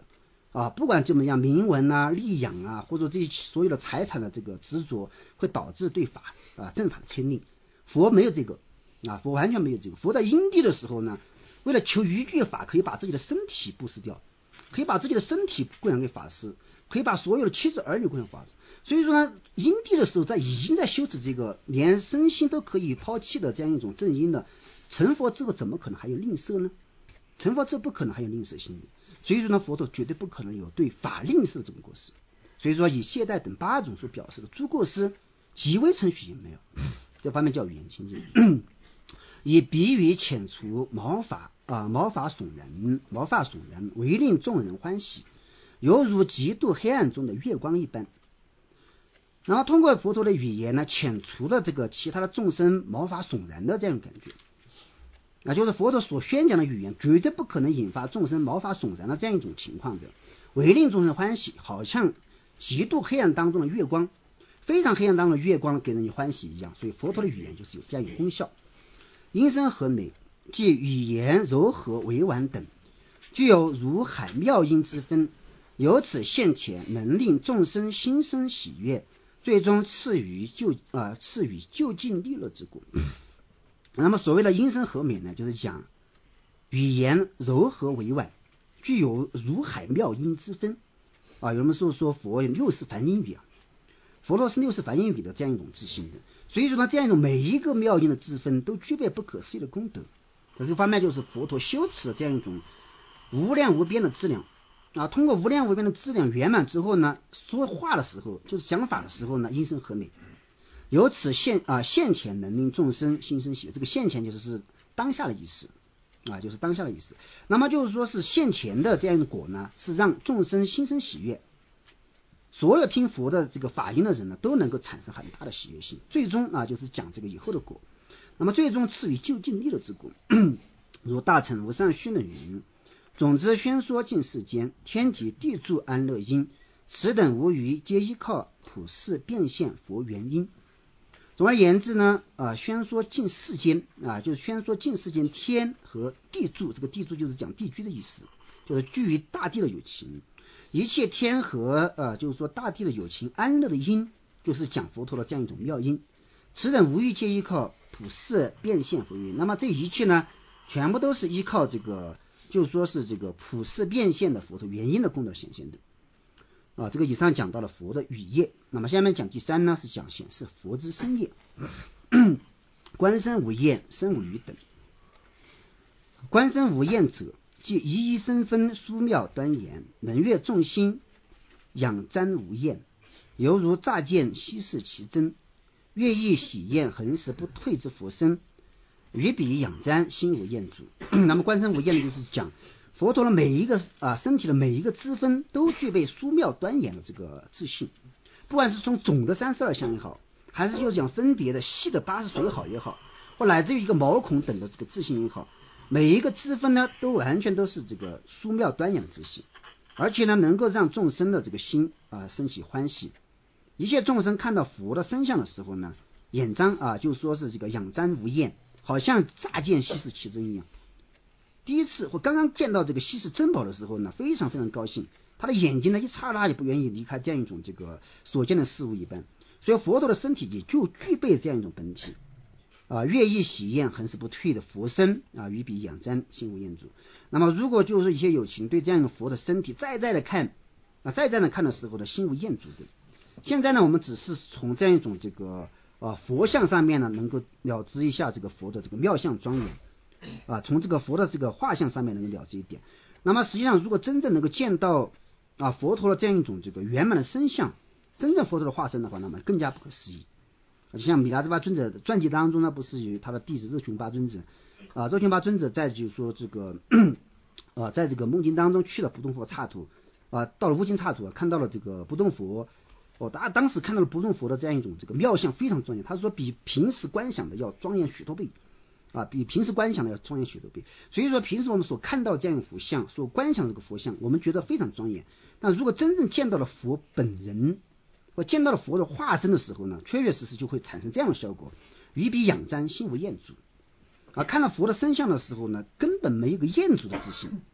不管怎么样，名闻啊、利养啊，或者这些所有的财产的这个执着，会导致对法正法的牵令。佛没有这个佛完全没有这个。佛在因地的时候呢，为了求一句法，可以把自己的身体布施掉，可以把自己的身体供养给法师，可以把所有的妻子儿女供养法师。所以说呢，因地的时候已经在修持这个连身心都可以抛弃的这样一种正因的，成佛之后怎么可能还有吝啬呢？成佛之后不可能还有吝啬心理。所以说呢，佛陀绝对不可能有对法吝啬这种过失。所以说以懈怠等8种所表示的诸过失，极微程序也没有。这方面叫语言清净。以比喻遣除毛发耸人，为令众人欢喜，犹如极度黑暗中的月光一般。然后通过佛陀的语言呢，遣除了这个其他的众生毛发悚然的这样感觉。就是佛陀所宣讲的语言绝对不可能引发众生毛发悚然的这样一种情况的，为令众生欢喜，好像极度黑暗当中的月光，非常黑暗当中的月光给人以欢喜一样。所以佛陀的语言就是有这样一个功效。音声和美，即语言柔和委婉等，具有如海妙音之分，由此现前能令众生心生喜悦，最终赐予就近利乐之果。那么所谓的音声和美呢，就是讲语言柔和委婉，具有如海妙音之分。有人说佛有60梵音语佛陀是60梵音语的这样一种自信的。所以说呢，这样一种每一个妙音的之分都具备不可思议的功德。这个方面就是佛陀修持的这样一种无量无边的资粮通过无量无边的资粮圆满之后呢，说话的时候就是讲法的时候呢，音声和美，由此现前能令众生心生喜悦。这个现前就是当下的意思就是当下的意思。那么就是说是现前的这样一个果呢，是让众生心生喜悦。所有听佛的这个法音的人呢，都能够产生很大的喜悦性。最终就是讲这个以后的果。那么最终赐予就近利乐之果。如大乘无上须能云：总之宣说尽世间，天极地住安乐因，此等无余皆依靠普世变现佛原因。总而言之呢，宣说尽世间就是宣说尽世间天和地住。这个地住就是讲地居的意思，就是居于大地的有情。一切天和就是说大地的有情安乐的因，就是讲佛陀的这样一种妙因。此等无余皆依靠普世变现佛原因。那么这一切呢，全部都是依靠这个，就是说是这个普世变现的佛陀原因的功德显现的。这个以上讲到了佛的语业。那么下面讲第3呢，是讲显示佛之身业。观身无厌，身无余等。观身无厌者，即一一身分殊妙端严，能悦众心，仰瞻无厌，犹如乍见稀世奇珍，乐意喜宴恒时不退之佛身，于彼仰瞻心无厌足。那么观身无厌呢，就是讲佛陀的每一个身体的每一个支分都具备殊妙端严的这个自信，不管是从总的32相也好，还是就讲分别的细的80水好也好，或乃至于一个毛孔等的这个自信也好，每一个支分呢都完全都是这个殊妙端严的自信，而且呢能够让众生的这个心升起欢喜。一切众生看到佛的身相的时候呢，眼张就说是这个仰瞻无厌，好像乍见稀世奇珍一样。第一次或刚刚见到这个稀世珍宝的时候呢，非常非常高兴，他的眼睛呢一刹那也不愿意离开这样一种这个所见的事物一般。所以佛陀的身体也就具备这样一种本体乐意喜宴恒时不退的佛身于彼仰瞻心无厌足。那么如果就是一些有情对这样一个佛的身体再的看的时候呢，心无厌足的。现在呢，我们只是从这样一种这个佛像上面呢，能够了知一下这个佛的这个妙相庄严从这个佛的这个画像上面能够了知一点。那么实际上如果真正能够见到佛陀的这样一种这个圆满的身相，真正佛陀的化身的话，那么更加不可思议。就像米拉兹巴尊者的传记当中呢，不是有他的弟子热群巴尊者热群巴尊者在就是说这个在这个梦境当中去了不动佛刹土到了无尽刹土看到了这个不动佛当时看到了不动佛的这样一种这个妙相非常庄严，他说比平时观想的要庄严许多倍比平时观想的要庄严许多倍。所以说平时我们所看到这样一个佛像，所观想这个佛像，我们觉得非常庄严，但如果真正见到了佛本人或见到了佛的化身的时候呢，确确实实就会产生这样的效果，于彼仰瞻心无厌足看到佛的身相的时候呢，根本没有一个厌足的自信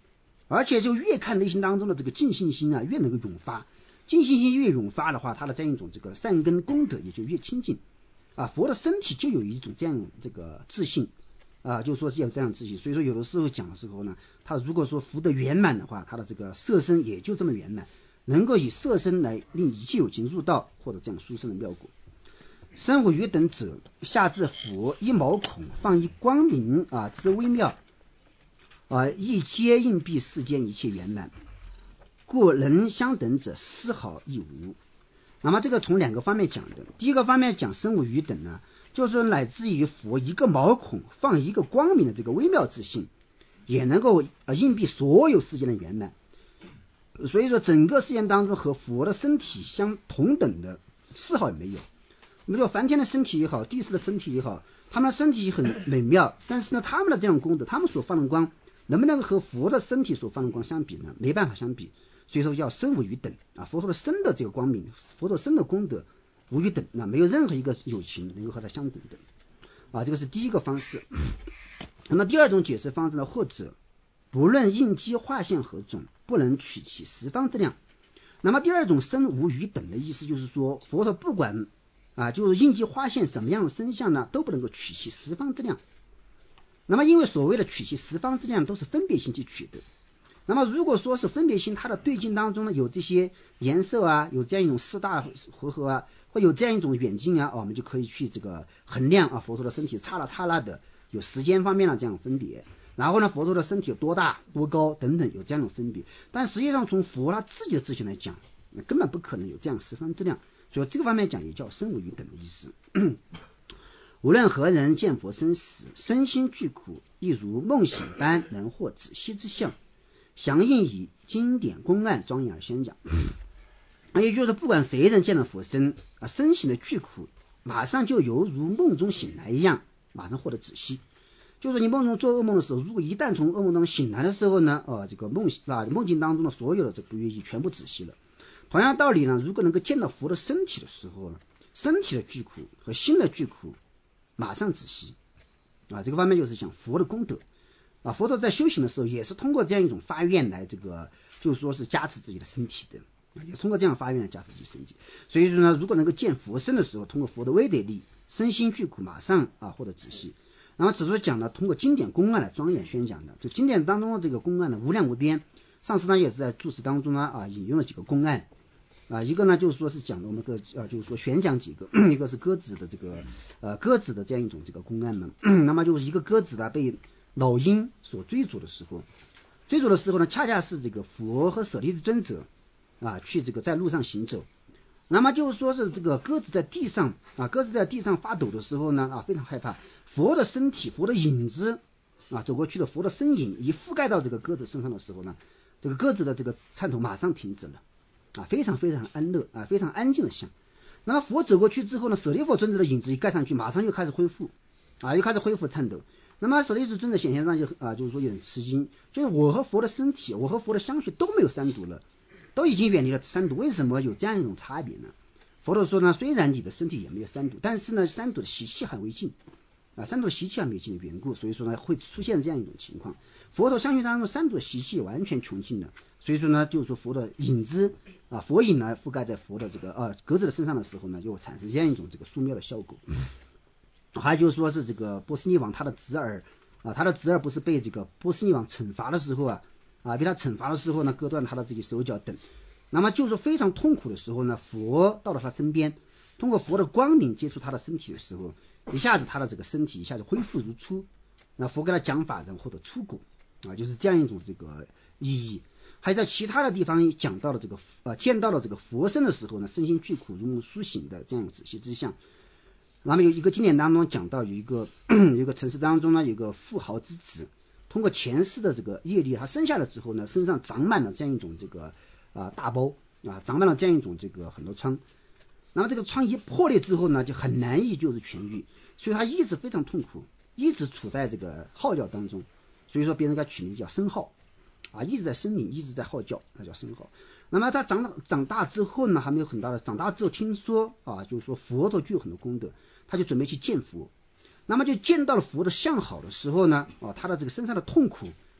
而且就越看内心当中的这个净信心啊，越能够涌发，净信心越涌发的话，他的这样一种这个善根功德也就越亲近啊。佛的身体就有一种这样这个自信啊，就说是要这样自信。所以说有的时候讲的时候呢，他如果说福德圆满的话，他的这个色身也就这么圆满，能够以色身来令一切有情入道，或者这样殊胜的妙果。身无余等者，下至佛一毛孔放一光明啊之微妙啊，一皆应蔽世间一切圆满，故人相等者丝毫亦无。那么这个从两个方面讲的，第一个方面讲身无余等呢，就是说乃至于佛一个毛孔放一个光明的这个微妙之性，也能够应蔽所有世间的圆满。所以说整个世间当中和佛的身体相同等的丝毫也没有。我们说梵天的身体也好，地势的身体也好，他们的身体很美妙，但是呢，他们的这种功德，他们所放的光，能不能和佛的身体所放的光相比呢？没办法相比。所以说要身无余等啊，佛陀的身的这个光明，佛陀身的功德无余等，那没有任何一个有情能够和它相等的啊，这个是第一个方式。那么第二种解释方式呢，或者不论应机化现何种，不能取其十方之量。那么第二种身无余等的意思就是说，佛陀不管啊，就是应机化现什么样的身相呢，都不能够取其十方之量。那么因为所谓的取其十方之量都是分别心去取的。那么如果说是分别心，它的对境当中呢有这些颜色啊，有这样一种四大和合啊，或有这样一种远近啊，我们就可以去这个衡量啊，佛陀的身体刹那刹那的有时间方面的这样分别。然后呢，佛陀的身体有多大多高等等有这样的分别。但实际上从佛他自己的自性来讲，根本不可能有这样十方之量。所以这个方面讲也叫身无余等的意思。无论何人见佛身时，身心俱苦，亦如梦醒般能获止息之相，详应以经典公案庄严而宣讲。也就是不管谁人见了佛身啊，身心的俱苦，马上就犹如梦中醒来一样，马上获得止息。就是你梦中做噩梦的时候，如果一旦从噩梦当中醒来的时候呢，这个梦境当中的所有的这不愿意全部止息了。同样道理呢，如果能够见到佛的身体的时候呢，身体的俱苦和心的俱苦马上止息啊。这个方面就是讲佛的功德啊。佛陀在修行的时候也是通过这样一种发愿来这个就是说是加持自己的身体的，也是通过这样发愿来加持自己身体。所以说呢，如果能够见佛身的时候，通过佛的威德力，身心俱苦马上获得止息。那么只是讲呢，通过经典公案来庄严宣讲的。这经典当中的这个公案呢，无量无边。上师呢也是在注释当中呢引用了几个公案啊，一个呢就是说是讲的我们就是说选讲几个，一个是鸽子的这个鸽子的这样一种这个公案呢。那么就是一个鸽子呢被老鹰所追逐的时候呢，恰恰是这个佛和舍利子尊者去这个在路上行走。那么就是说是这个鸽子在地上发抖的时候呢非常害怕，佛的身体佛的影子走过去的佛的身影一覆盖到这个鸽子身上的时候呢，这个鸽子的这个颤抖马上停止了非常非常安乐非常安静的像。那么佛走过去之后呢，舍利弗尊者的影子一盖上去，马上又开始恢复颤抖。那么舍利弗尊者显现上就是说有点吃惊，就是我和佛的身体我和佛的相续都没有三毒了，都已经远离了三毒，为什么有这样一种差别呢？佛陀说呢，虽然你的身体也没有三毒，但是呢三毒的习气还未尽三毒习气还没有尽的缘故，所以说呢会出现这样一种情况。佛陀相续当中三毒的习气完全穷尽了，所以说呢就是说佛的影子佛影呢覆盖在佛的这个鸽子的身上的时候呢，又产生这样一种这个殊妙的效果。还有就是说是这个波斯匿王他的侄儿不是被这个波斯匿王惩罚的时候被他惩罚的时候呢，割断他的这个手脚等。那么就是非常痛苦的时候呢，佛到了他身边，通过佛的光明接触他的身体的时候，一下子他的这个身体一下子恢复如初。那佛给他讲法，然后获得出果就是这样一种这个意义。还在其他的地方讲到了这个见到了这个佛身的时候呢，身心俱苦如梦苏醒的这样一种止息之相。那么有一个经典当中讲到有一个城市当中呢，有一个富豪之子，通过前世的这个业力，他生下来之后呢，身上长满了这样一种这个大包长满了这样一种这个很多疮。那么这个疮一破裂之后呢，就很难以就是痊愈，所以他一直非常痛苦，一直处在这个号叫当中。所以说别人给他取名叫声号一直在呻吟，一直在号叫，那叫声号。那么他长大之后呢，还没有很大的长大之后听说就是说佛陀具有很多功德，他就准备去见佛。那么就见到了佛的相好的时候呢他的这个身上的痛苦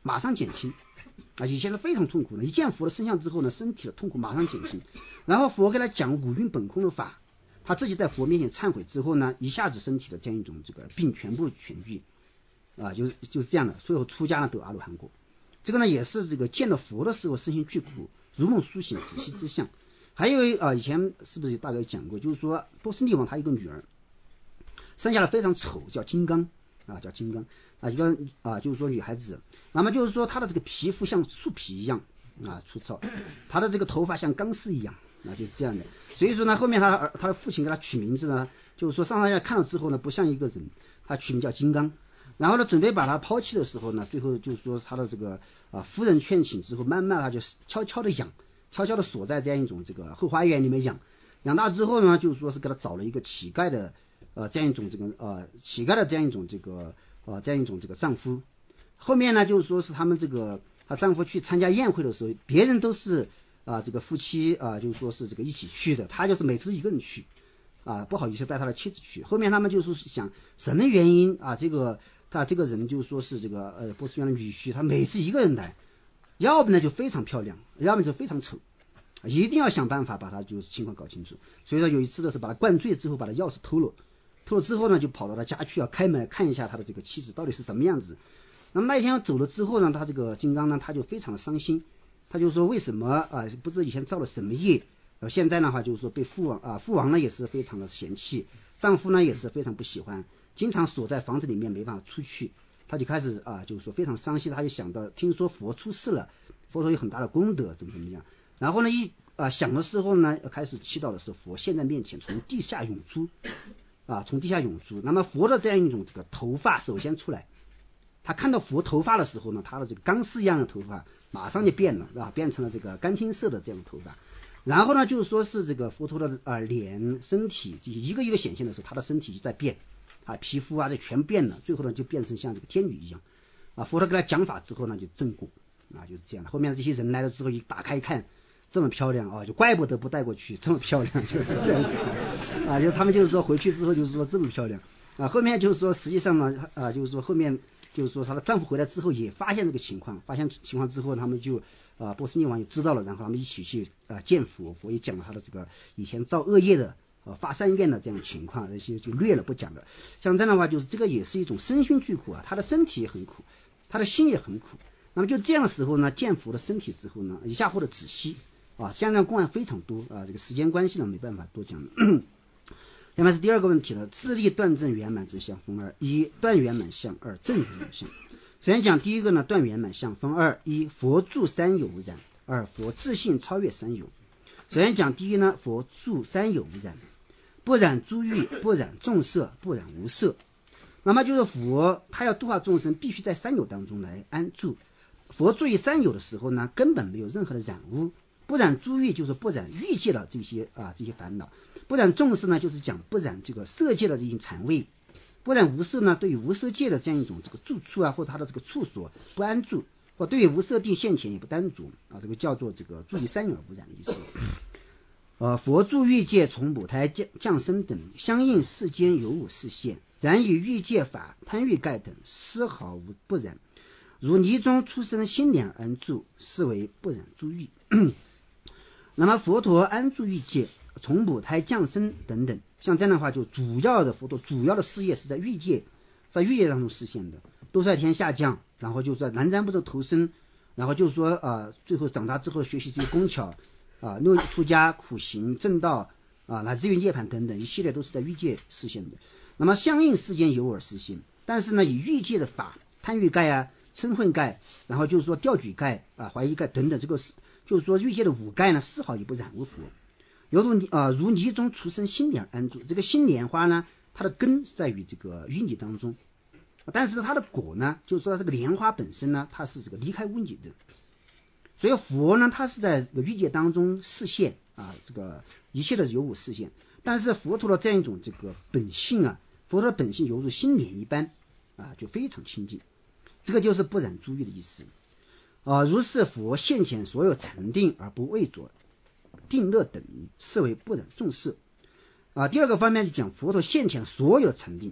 马上减轻啊，以前是非常痛苦的，一见佛的身相之后呢，身体的痛苦马上减轻。然后佛给他讲五蕴本空的法，他自己在佛面前忏悔之后呢，一下子身体的这样一种这个病全部痊愈啊，就是这样的。所有出家呢得阿罗汉果。这个呢也是这个见到佛的时候身心俱苦，如梦苏醒，仔细之相。还有以前是不是大概讲过，就是说波斯匿王他一个女儿生下来非常丑，叫金刚啊，叫金刚啊，一个就是说女孩子，那么就是说她的这个皮肤像树皮一样啊粗糙，她的这个头发像钢丝一样啊，就这样的。所以说呢，后面他的父亲给他取名字呢，就是说上下看到之后呢，不像一个人，他取名叫金刚。然后呢，准备把他抛弃的时候呢，最后就是说他的这个夫人劝请之后，慢慢他就悄悄的养，悄悄的锁在这样一种这个后花园里面养。养大之后呢，就是说是给他找了一个乞丐的这样一种这个乞丐的这样一种这个这样一种这个丈夫。后面呢，就是说是他们这个她丈夫去参加宴会的时候，别人都是这个夫妻就是说是这个一起去的，他就是每次一个人去不好意思带他的妻子去。后面他们就是想什么原因他这个人就是说是这个波斯园的女婿，他每次一个人来，要不呢就非常漂亮，要不就非常丑，一定要想办法把他就是情况搞清楚。所以说有一次的是把他灌醉之后，把他钥匙偷了之后呢，就跑到他家去开门看一下他的这个妻子到底是什么样子。那么那一天走了之后呢，他这个金刚呢，他就非常的伤心，他就说为什么不知以前造了什么业，现在的话就是说被父王呢也是非常的嫌弃，丈夫呢也是非常不喜欢，经常锁在房子里面没办法出去。他就开始就是说非常伤心，他就想到听说佛出世了，佛陀有很大的功德怎么样，然后呢想的时候呢，开始祈祷的时候，佛现在面前从地下涌出从地下涌出。那么佛的这样一种这个头发首先出来，他看到佛头发的时候呢，他的这个钢丝一样的头发马上就变了变成了这个干青色的这样的头发。然后呢，就是说是这个佛陀的脸身体一个一个显现的时候，他的身体就在变皮肤这全变了，最后呢就变成像这个天女一样佛陀给他讲法之后呢，就正果就是这样的。后面这些人来了之后，一打开看，这么漂亮就怪不得不带过去，这么漂亮，就是这样子就他们就是说回去之后就是说这么漂亮后面就是说实际上呢就是说后面就是说她的丈夫回来之后也发现这个情况，发现情况之后，他们就波斯匿王也知道了，然后他们一起去见佛也讲了他的这个以前造恶业的发善愿的这样的情况，这些就略了不讲了。像这样的话，就是这个也是一种身心俱苦他的身体也很苦，他的心也很苦。那么就这样的时候呢，见佛的身体之后呢，以下或者仔细现在公案非常多这个时间关系呢没办法多讲了下面是第二个问题了，自力断正圆满之相分二：一、断圆满相；二、正圆满相。首先讲第一个呢，断圆满相分二：一、佛住三有无染；二、佛自性超越三有。首先讲第一呢，佛住三有无染，不染诸欲，不染众色，不染无色。那么就是佛他要度化众生，必须在三有当中来安住。佛住于三有的时候呢，根本没有任何的染污。不染诸欲就是不染欲界的这些烦恼，不染众色呢就是讲不染这个色界的这些禅味，不染无色呢对于无色界的这样一种这个住处或者它的这个处所不安住，或对于无色地现前也不单着这个叫做这个住于三有而不染的意思。佛住欲界从母胎降生等，相应世间有五事现，然以欲界法贪欲盖等丝毫无不染，如泥中出生心莲安住，是为不染诸欲那么佛陀安住欲界，从母胎降生等等，像这样的话，就主要的佛陀主要的事业是在欲界，在欲界当中实现的。多率天下降，然后就是在南瞻部洲投生，然后就是说最后长大之后学习这些工巧六出家苦行正道乃至于涅槃等等，一系列都是在欲界实现的。那么相应世间有而实现，但是呢，以欲界的法贪欲盖嗔恚盖，然后就是说调举盖怀疑盖等等，这个就是说欲界的五盖呢，丝毫也不染污佛。犹如泥中出生心莲安住，这个心莲花呢，它的根是在于这个淤泥当中，但是它的果呢，就是说这个莲花本身呢，它是这个离开污泥的。所以佛呢，它是在这个欲界当中示现这个一切的有五示现，但是佛陀的这样一种这个本性佛陀的本性犹如心莲一般就非常清净，这个就是不染诸欲的意思如是佛现前所有禅定而不畏着定乐等，视为不染众色第二个方面就讲佛陀现前所有的禅定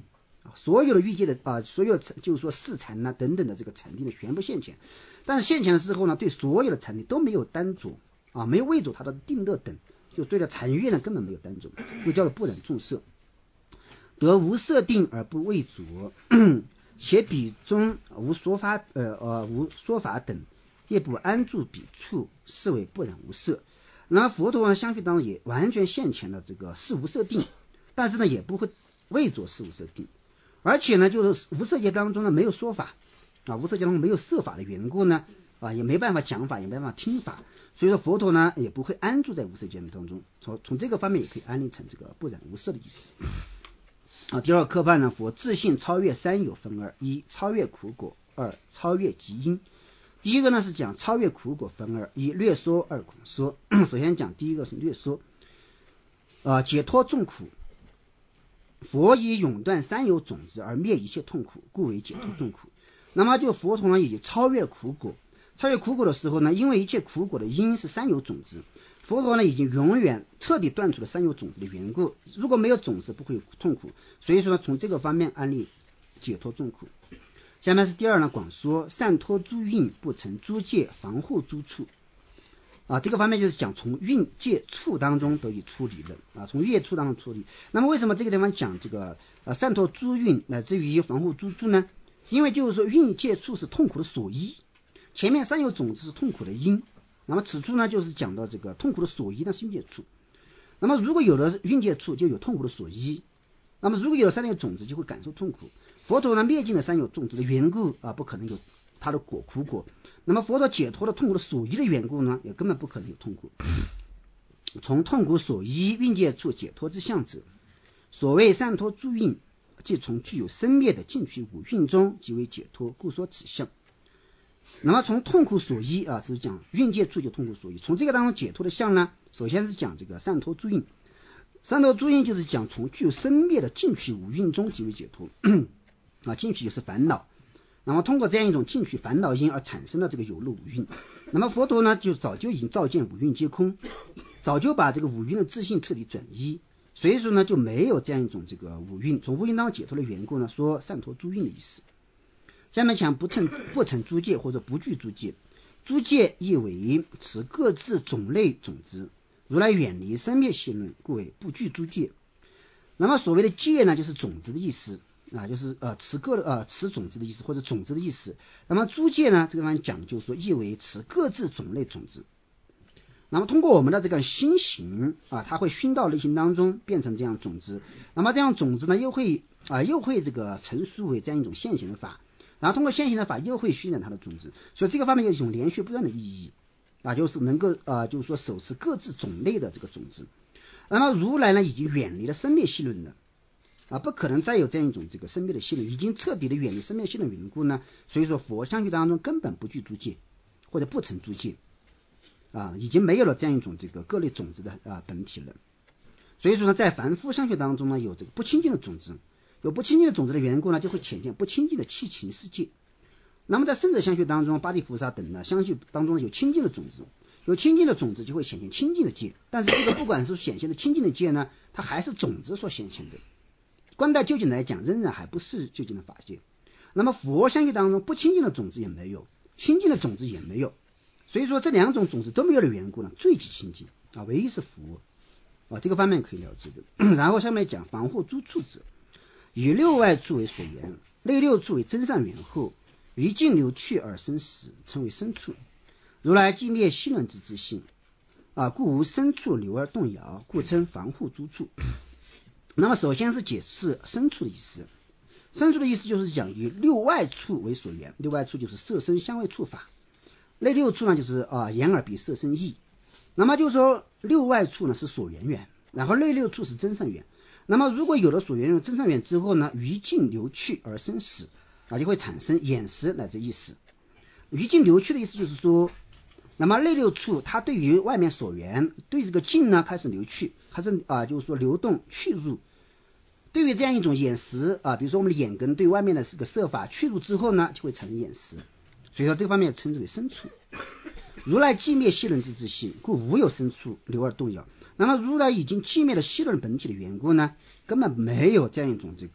所有的欲界的所有的就是说四禅呐等等的这个禅定呢全部现前，但是现前的时候呢，对所有的禅定都没有单着没有为着它的定乐等，就对了禅悦呢根本没有单着，就叫做不染众色，得无色定而不为着，且彼中无说法等，也不安住彼处，是为不染无色。那么佛陀呢，相续当中也完全现前了这个是无色定，但是呢也不会为着是无色定，而且呢就是无色界当中呢没有说法无色界当中没有色法的缘故呢也没办法讲法，也没办法听法，所以说佛陀呢也不会安住在无色界当中，从这个方面也可以安立成这个不染无色的意思。第二科判呢，佛自性超越三有分二：一、超越苦果；二、超越极因。第一个呢是讲超越苦果分二：一、略说；二、广说。首先讲第一个是略说，解脱众苦。佛以永断三有种子而灭一切痛苦，故为解脱众苦。那么就佛陀呢已经超越苦果，超越苦果的时候呢，因为一切苦果的因是三有种子，佛陀呢已经永远彻底断除了三有种子的缘故，如果没有种子不会有痛苦，所以说呢从这个方面安立解脱众苦。下面是第二呢，广说散脱诸蕴，不成诸界，防护诸处。这个方面就是讲从蕴界处当中得以出离的从业处当中出离。那么为什么这个地方讲这个散脱诸蕴乃至于防护诸处呢？因为就是说蕴界处是痛苦的所依，前面三有种子是痛苦的因，那么此处呢就是讲到这个痛苦的所依呢是蕴界处。那么如果有了蕴界处就有痛苦的所依，那么如果有了三有种子就会感受痛苦。佛陀呢灭尽了三有种子的缘故不可能有他的苦果。那么佛陀解脱了痛苦的所依的缘故呢，也根本不可能有痛苦。从痛苦所依蕴界处解脱之相者，所谓散脱诸蕴，即从具有生灭的尽取五蕴中即为解脱，故说此相。那么从痛苦所依就是讲蕴界处就痛苦所依，从这个当中解脱的相呢，首先是讲这个散脱诸蕴。散脱诸蕴就是讲从具有生灭的尽取五蕴中即为解脱尽取就是烦恼，那么通过这样一种尽取烦恼因而产生了这个有漏五蕴。那么佛陀呢就早就已经照见五蕴皆空，早就把这个五蕴的自性彻底转移，所以说呢就没有这样一种这个五蕴，从五蕴当中解脱的缘故呢，说散脱诸蕴的意思。下面讲不成诸界或者不具诸界。诸界意为持各自种类种子，如来远离生灭系论，故为不具诸界。那么所谓的界呢，就是种子的意思就是持种子的意思，或者种子的意思。那么诸界呢，这个地方讲的就是说意为持各自种类种子。那么通过我们的这个心行它会熏到内心当中变成这样种子，那么这样种子呢又会这个成熟为这样一种现行的法，然后通过现行的法又会熏染它的种子，所以这个方面有一种连续不断的意义就是能够就是说手持各自种类的这个种子。那么如来呢已经远离了生灭系论了不可能再有这样一种这个生灭的系论，已经彻底的远离生灭系论缘故呢，所以说佛相续当中根本不具诸界或者不成诸界已经没有了这样一种这个各类种子的本体了。所以说呢，在凡夫相续当中呢，有这个不清净的种子，有不清净的种子的缘故呢，就会显现不清净的七情世界。那么在圣者相续当中，八地菩萨等呢相续当中有清净的种子，有清净的种子就会显现清净的界，但是这个不管是显现的清净的界呢，它还是种子所显现的，观待究竟来讲仍然还不是究竟的法界。那么佛相续当中不清净的种子也没有，清净的种子也没有，所以说这两种种子都没有的缘故呢，最极清净唯一是佛这个方面可以了解的。然后下面讲防护诸处者，以六外处为所缘，内六处为真上缘后，于境流去而生死，称为生处。如来既灭息论之自性故无生处流而动摇，故称防护诸处。那么首先是解释生处的意思。生处的意思就是讲以六外处为所缘，六外处就是色声香味触法，内六处呢就是眼耳鼻舌身意。那么就是说六外处呢是所缘缘，然后内六处是真上缘。那么如果有了所缘缘真上缘之后呢，于境流去而生死就会产生眼识乃至意识。于境流去的意思就是说，那么内六处它对于外面所缘，对这个境呢开始流去，开始就是说流动去入。对于这样一种眼识比如说我们的眼根对外面的这个色法去入之后呢，就会产生眼识，所以说这个方面称之为生处。如来既灭息论之自性，故无有生处流而动摇。那么如来已经既灭了息论本体的缘故呢，根本没有这样一种这个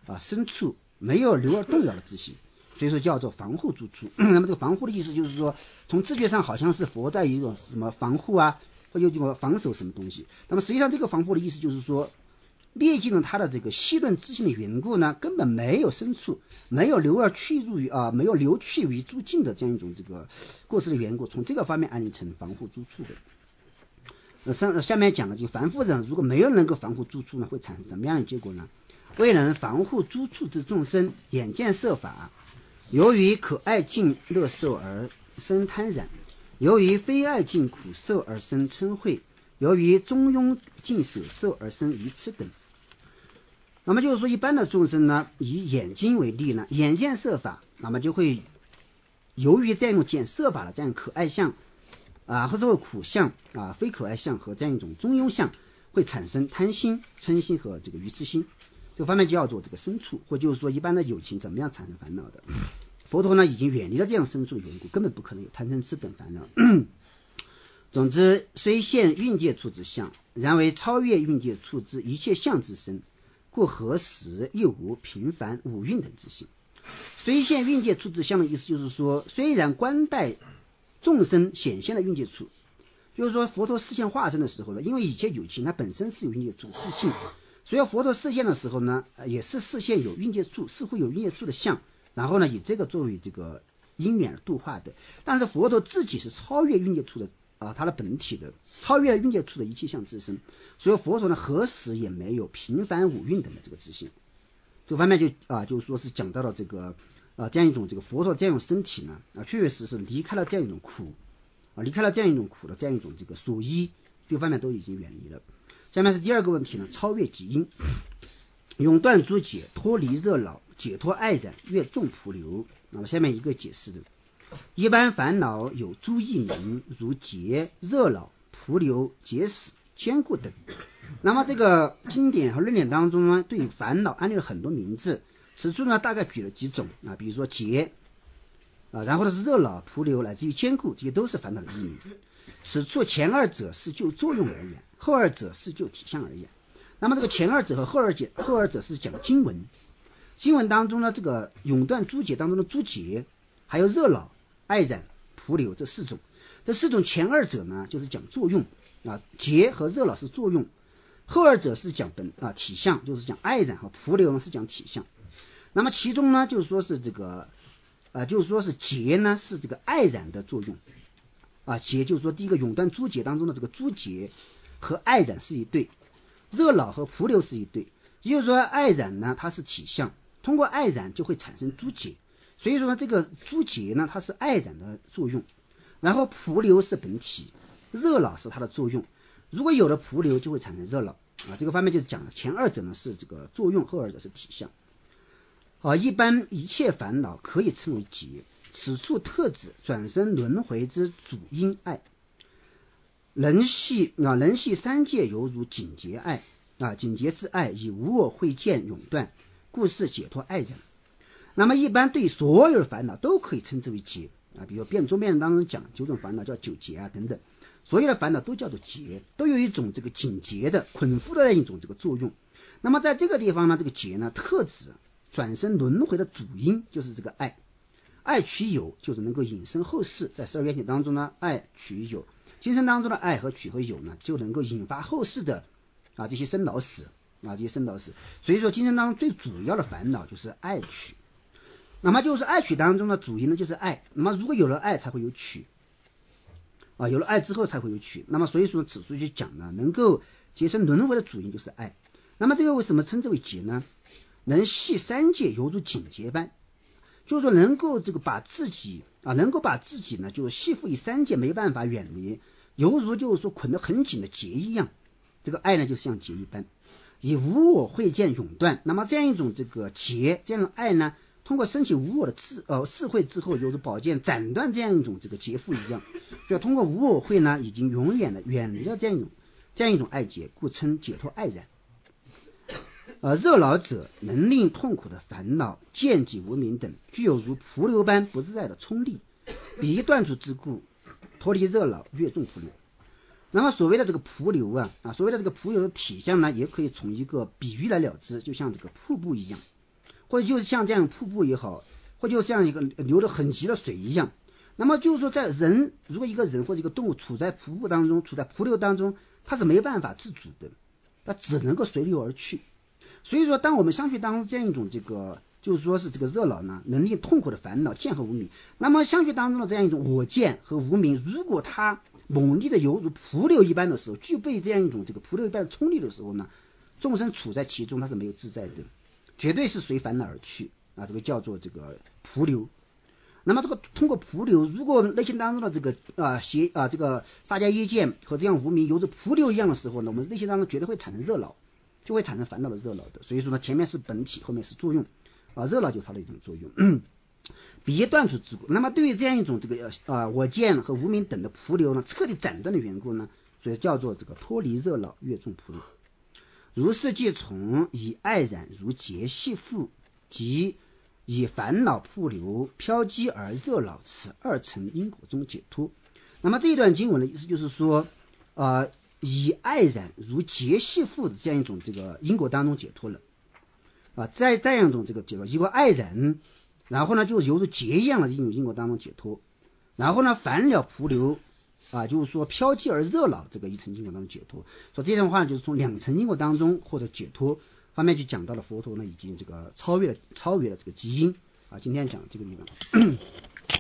深处，没有流而动摇的自信，所以说叫做防护住处。那么这个防护的意思就是说，从字面上好像是佛在一种什么防护啊，或者这个防守什么东西。那么实际上这个防护的意思就是说，历尽了他的这个细论自信的缘故呢，根本没有深处，没有流去于诸境的这样一种这个过失的缘故，从这个方面安立成防护诸处的。下面讲的就凡夫人如果没有能够防护诸处呢，会产生什么样的结果呢？未能防护诸处之众生，眼见色法，由于可爱境乐受而生贪染，由于非爱境苦受而生嗔恚，由于中庸境舍受而生愚痴等。那么就是说，一般的众生呢，以眼睛为例呢，眼见色法，那么就会由于这样一种见色法的这样可爱相或者苦相非可爱相和这样一种中庸相，会产生贪心、嗔心和这个愚痴心。这个方面就叫做这个深处，或就是说一般的有情怎么样产生烦恼的。佛陀呢已经远离了这样深处的缘故，根本不可能有贪嗔痴等烦恼。总之，虽现蕴界处之相，然为超越蕴界处之一切相之身，故何时又无平凡五蕴等之性。虽现蕴界处之相的意思就是说，虽然观待众生显现的蕴界处，就是说佛陀示现化身的时候呢，因为一切有情它本身是有蕴界处自性，所以佛陀示现的时候呢，也是示现有蕴界处，似乎有蕴界处的相，然后呢以这个作为这个因缘而度化的。但是佛陀自己是超越蕴界处的他的本体的，超越蕴界处的一切相自身，所以佛陀呢何时也没有平凡五蕴等的这个自性。这个方面就是说是讲到了这个这样一种这个佛陀这样一种身体呢确确实实离开了这样一种苦离开了这样一种苦的这样一种这个所依，这个方面都已经远离了。下面是第二个问题呢，超越极因，永断诸解，脱离热恼，解脱爱染，越众仆流。那么下面一个解释的，一般烦恼有诸异名，如结、热恼、仆流、结死、坚固等。那么这个经典和论点当中呢，对烦恼安立了很多名字，此处呢大概举了几种比如说结然后呢是热恼、仆流，乃至于坚固，这些都是烦恼的异名。此处前二者是就作用而言，后二者是就体相而言。那么这个前二者和后二者是讲经文，经文当中呢，这个永断诸结当中的诸结，还有热恼、爱染、仆流这四种前二者呢就是讲作用结和热恼是作用，后二者是讲体相，就是讲爱染和仆流呢是讲体相。那么其中呢就是说是这个就是说是结呢是这个爱染的作用结就是说第一个永断诸结当中的这个诸结和爱染是一对，热恼和仆流是一对，也就是说爱染呢它是体相，通过爱染就会产生诸结，所以说呢这个诸结呢它是爱染的作用，然后仆流是本体，热恼是它的作用，如果有了仆流就会产生热恼这个方面就是讲了前二者呢是这个作用，后二者是体相一般一切烦恼可以称为结，此处特指转生轮回之主因爱，能系三界犹如警戒爱警戒之爱，以无我慧见永断，故是解脱爱染。那么一般对所有的烦恼都可以称之为结比如中辩当中讲9种烦恼叫九结等等，所有的烦恼都叫做结，都有一种这个警戒的捆缚的一种这个作用。那么在这个地方呢，这个结呢特指转生轮回的主因，就是这个爱，爱取有就是能够引生后世，在12缘起当中呢，爱取有，今生当中的爱和取和有呢，就能够引发后世的这些生老死这些生老死。所以说今生当中最主要的烦恼就是爱取。那么就是爱取当中的主因呢就是爱，那么如果有了爱才会有取有了爱之后才会有取。那么所以说此处就讲呢，能够结生轮回的主因就是爱。那么这个为什么称之为结呢？能系三界犹如警戒般，就是说能够这个把自己呢就系缚于三界，没办法远离，犹如就是说捆得很紧的结一样。这个爱呢就像结一般，以无我慧见永断。那么这样一种这个结，这样的爱呢，通过升起无我的智慧之后，犹如宝剑斩断这样一种这个结缚一样。所以通过无我慧呢，已经永远的远离了这样一种爱结，故称解脱爱染。热恼者能令痛苦的烦恼、见己无明等具有如仆流般不自在的冲力，彼断除之故，脱离热恼，越众仆流。那么所谓的这个仆流所谓的这个仆流的体相呢，也可以从一个比喻来了之，就像这个瀑布一样或者就是像这样瀑布也好，或者就像一个流得很急的水一样。那么就是说，如果一个人或者一个动物处在瀑布当中，处在瀑流当中，它是没办法自主的，它只能够随流而去。所以说，当我们相续当中这样一种这个，就是说是这个热恼呢，能令痛苦的烦恼见和无明。那么相续当中的这样一种我见和无明，如果它猛烈的犹如瀑流一般的时候，具备这样一种这个瀑流一般的冲力的时候呢，众生处在其中，它是没有自在的，绝对是随烦恼而去啊，这个叫做这个瀑流。那么这个通过瀑流，如果内心当中的这个这个沙迦耶见和这样无明犹如瀑流一样的时候呢，我们内心当中绝对会产生热恼，就会产生烦恼的热恼的。所以说呢，前面是本体，后面是作用啊，热恼就是它的一种作用。彼断除之故，那么对于这样一种这个我见和无明等的瀑流呢，彻底斩断的缘故呢，所以叫做这个脱离热恼，越众瀑流。如是即从以爱染如结系缚，即以烦恼瀑流飘击而热恼，此二层因果中解脱。那么这一段经文的意思就是说，以爱染如结系缚的这样一种这个因果当中解脱了啊，在这样一种这个解脱，一个爱染，然后呢就犹如结一样的这种因果当中解脱，然后呢烦恼瀑流啊，就是说飘击而热恼这个一层因果当中解脱。所以这样的话就是从两层因果当中获得解脱。方面就讲到了佛陀呢已经这个超越了这个基因啊。今天讲这个地方。